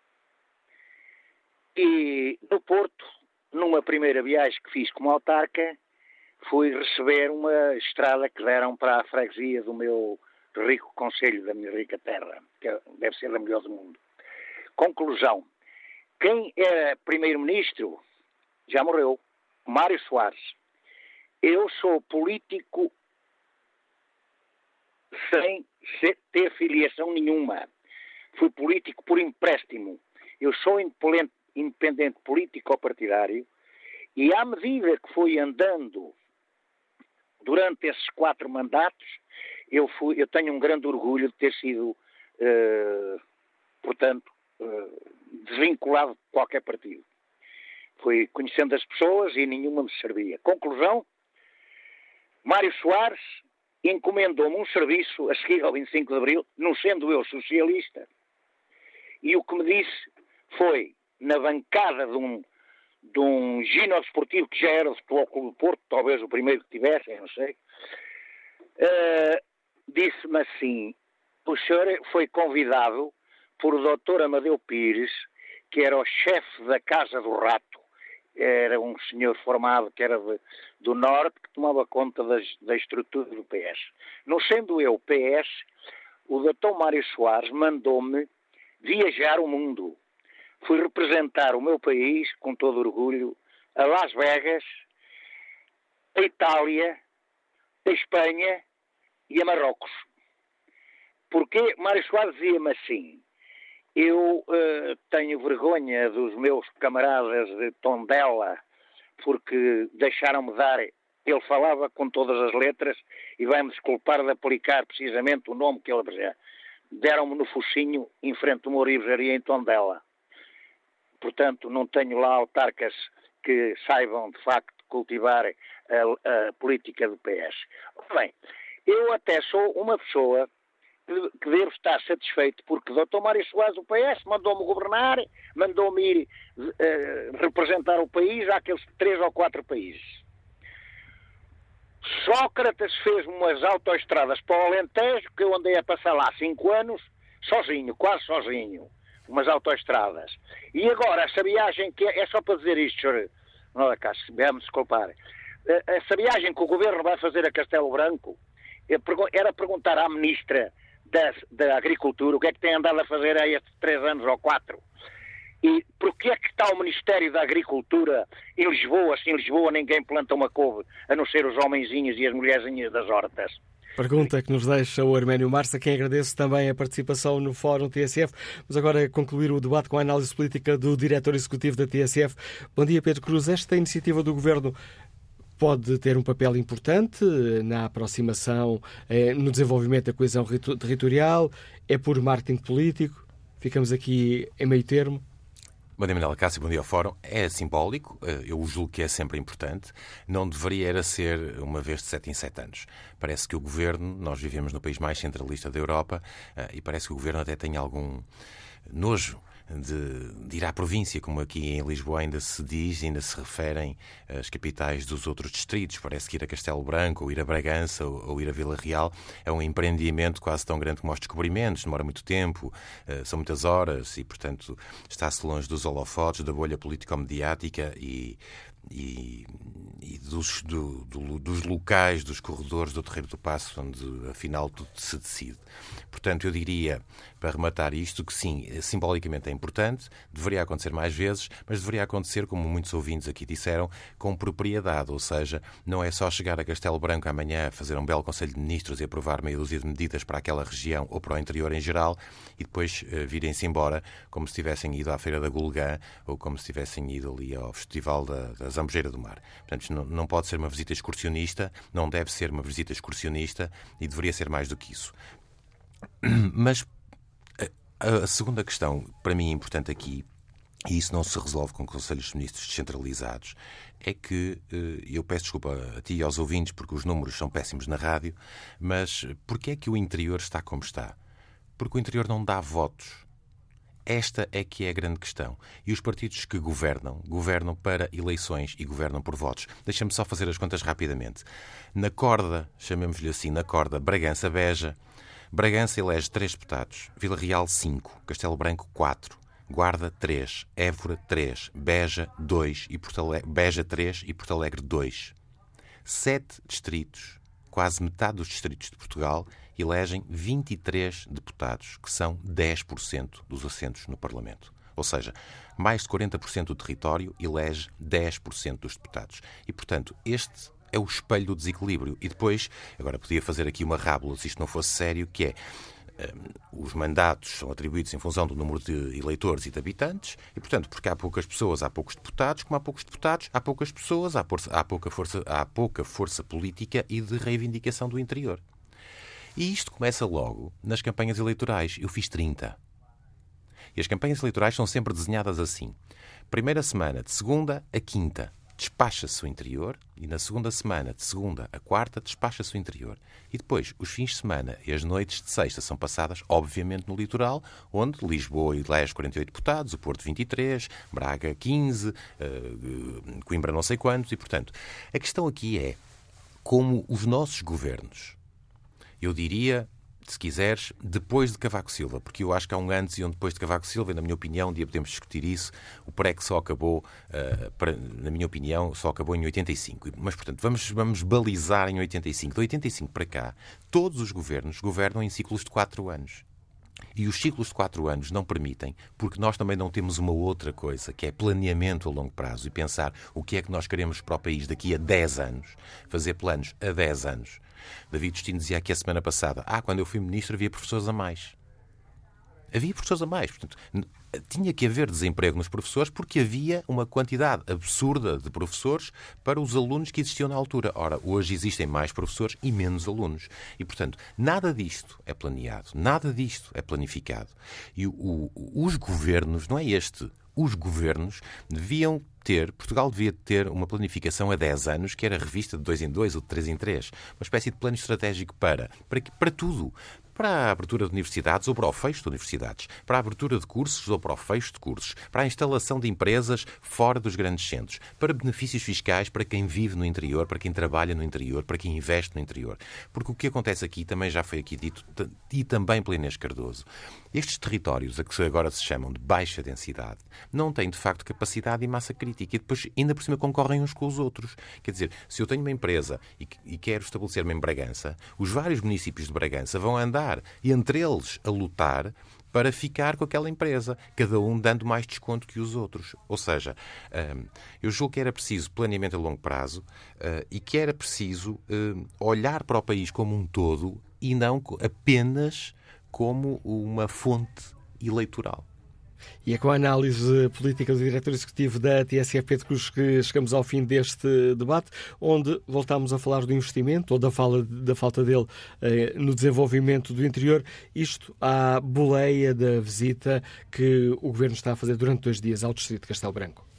E no Porto, numa primeira viagem que fiz como autarca, fui receber uma estrada que deram para a freguesia do meu rico concelho, da minha rica terra, que deve ser a melhor do mundo. Conclusão. Quem era primeiro-ministro já morreu. Mário Soares. Eu sou político sem ter filiação nenhuma. Fui político por empréstimo. Eu sou independente político ou partidário e à medida que fui andando durante esses 4 mandatos, eu tenho um grande orgulho de ter sido, portanto, desvinculado de qualquer partido. Fui conhecendo as pessoas e nenhuma me servia. Conclusão, Mário Soares encomendou-me um serviço a seguir ao 25 de Abril, não sendo eu socialista, e o que me disse foi, na bancada de um ginásio desportivo que já era do Futebol Clube do Porto, talvez o primeiro que tivesse, eu não sei, disse-me assim, o senhor foi convidado por o Dr. Amadeu Pires, que era o chefe da Casa do Rato, era um senhor formado que era do Norte, que tomava conta da estrutura do PS. Não sendo eu PS, o Dr. Mário Soares mandou-me viajar o mundo. Fui representar o meu país, com todo orgulho, a Las Vegas, a Itália, a Espanha e a Marrocos. Porque Mário Soares dizia-me assim, eu tenho vergonha dos meus camaradas de Tondela, porque deixaram-me dar, ele falava com todas as letras, e vai-me desculpar de aplicar precisamente o nome que ele dizia. Deram-me no focinho em frente a uma orivesaria em Tondela. Portanto, não tenho lá autarcas que saibam, de facto, cultivar a política do PS. Bem, eu até sou uma pessoa que devo estar satisfeito, porque o Dr. Mário Soares, do PS, mandou-me governar, mandou-me ir representar o país àqueles 3 ou 4 países. Sócrates fez umas autoestradas para o Alentejo, que eu andei a passar lá 5 anos, sozinho, quase sozinho. Umas autoestradas. E agora, essa viagem, que é só para dizer isto, senhor, não é, Cássio, me desculpar, essa viagem que o Governo vai fazer a Castelo Branco, era perguntar à Ministra da Agricultura o que é que tem andado a fazer há estes 3 anos ou 4. E porquê é que está o Ministério da Agricultura em Lisboa, se em Lisboa ninguém planta uma couve, a não ser os homenzinhos e as mulherzinhas das hortas? Pergunta que nos deixa o Herménio Marques, a quem agradeço também a participação no Fórum TSF. Vamos agora concluir o debate com a análise política do Diretor Executivo da TSF. Bom dia, Pedro Cruz. Esta iniciativa do Governo pode ter um papel importante na aproximação, no desenvolvimento da coesão territorial? É por marketing político? ficamos aqui em meio termo. Bom dia, Manuel Cássio, bom dia ao Fórum. É simbólico, eu julgo que é sempre importante. Não deveria era ser uma vez de 7 em 7 anos. Parece que o Governo, nós vivemos no país mais centralista da Europa, e parece que o Governo até tem algum nojo de ir à província, como aqui em Lisboa ainda se diz, ainda se referem às capitais dos outros distritos. Parece que ir a Castelo Branco, ou ir a Bragança, ou ir a Vila Real é um empreendimento quase tão grande como os descobrimentos, demora muito tempo, são muitas horas e, portanto, está-se longe dos holofotes, da bolha político-mediática e dos locais, dos corredores do Terreiro do Paço, onde afinal tudo se decide. Portanto, eu diria, para rematar isto, que sim, simbolicamente é importante, deveria acontecer mais vezes, mas deveria acontecer, como muitos ouvintes aqui disseram, com propriedade, ou seja, não é só chegar a Castelo Branco amanhã, fazer um belo Conselho de Ministros e aprovar meia dúzia de medidas para aquela região ou para o interior em geral e depois virem-se embora como se tivessem ido à Feira da Gulgã ou como se tivessem ido ali ao Festival da Zambujeira do Mar. Portanto, não pode ser uma visita excursionista, não deve ser uma visita excursionista e deveria ser mais do que isso. Mas a segunda questão, para mim, importante aqui, e isso não se resolve com conselhos de ministros descentralizados, é que, eu peço desculpa a ti e aos ouvintes, porque os números são péssimos na rádio, mas porquê é que o interior está como está? Porque o interior não dá votos. Esta é que é a grande questão. E os partidos que governam para eleições e governam por votos. Deixa-me só fazer as contas rapidamente. Na corda, chamemos-lhe assim, na corda Bragança-Beja, Bragança elege 3 deputados, Vila Real 5, Castelo Branco 4, Guarda 3, Évora 3, Beja 2 e Beja 3 e Porto Alegre 2. 7 distritos, quase metade dos distritos de Portugal, elegem 23 deputados, que são 10% dos assentos no Parlamento. Ou seja, mais de 40% do território elege 10% dos deputados. E, portanto, este é o espelho do desequilíbrio. E depois, agora podia fazer aqui uma rábula, se isto não fosse sério, que é os mandatos são atribuídos em função do número de eleitores e de habitantes e, portanto, porque há poucas pessoas, há poucos deputados, como há poucos deputados, há poucas pessoas, há pouca força política e de reivindicação do interior. E isto começa logo nas campanhas eleitorais. Eu fiz 30. E as campanhas eleitorais são sempre desenhadas assim. Primeira semana, de segunda a quinta, despacha-se o interior e na segunda semana, de segunda a quarta, despacha-se o interior. E depois, os fins de semana e as noites de sexta são passadas, obviamente, no litoral, onde Lisboa elege 48 deputados, o Porto 23, Braga 15, Coimbra não sei quantos. E, portanto, a questão aqui é como os nossos governos, eu diria, se quiseres, depois de Cavaco Silva, porque eu acho que há um antes e um depois de Cavaco Silva, e na minha opinião, um dia podemos discutir isso, o PREC só acabou, na minha opinião, só acabou em 85. Mas, portanto, vamos balizar em 85. De 85 para cá, todos os governos governam em ciclos de 4 anos. E os ciclos de 4 anos não permitem, porque nós também não temos uma outra coisa, que é planeamento a longo prazo e pensar o que é que nós queremos para o país daqui a 10 anos, fazer planos a 10 anos. David Justino dizia aqui a semana passada, quando eu fui ministro havia professores a mais. Havia professores a mais. Portanto, tinha que haver desemprego nos professores porque havia uma quantidade absurda de professores para os alunos que existiam na altura. Ora, hoje existem mais professores e menos alunos. E, portanto, nada disto é planeado, nada disto é planificado. E os governos, não é este, os governos deviam ter, Portugal devia ter uma planificação a 10 anos, que era revista de 2 em 2 ou de 3 em 3. Uma espécie de plano estratégico para tudo. Para a abertura de universidades ou para o fecho de universidades, para a abertura de cursos ou para o fecho de cursos, para a instalação de empresas fora dos grandes centros, para benefícios fiscais para quem vive no interior, para quem trabalha no interior, para quem investe no interior. Porque o que acontece aqui, também já foi aqui dito, e também pela Inês Cardoso, estes territórios, a que agora se chamam de baixa densidade, não têm de facto capacidade e massa crítica e depois ainda por cima concorrem uns com os outros. Quer dizer, se eu tenho uma empresa e quero estabelecer-me em Bragança, os vários municípios de Bragança vão andar e entre eles a lutar para ficar com aquela empresa, cada um dando mais desconto que os outros. Ou seja, eu julgo que era preciso planeamento a longo prazo e que era preciso olhar para o país como um todo e não apenas como uma fonte eleitoral. E é com a análise política do diretor executivo da TSF, Pedro Cruz, que chegamos ao fim deste debate, onde voltamos a falar do investimento ou da falta dele no desenvolvimento do interior. Isto à boleia da visita que o Governo está a fazer durante 2 dias ao Distrito de Castelo Branco.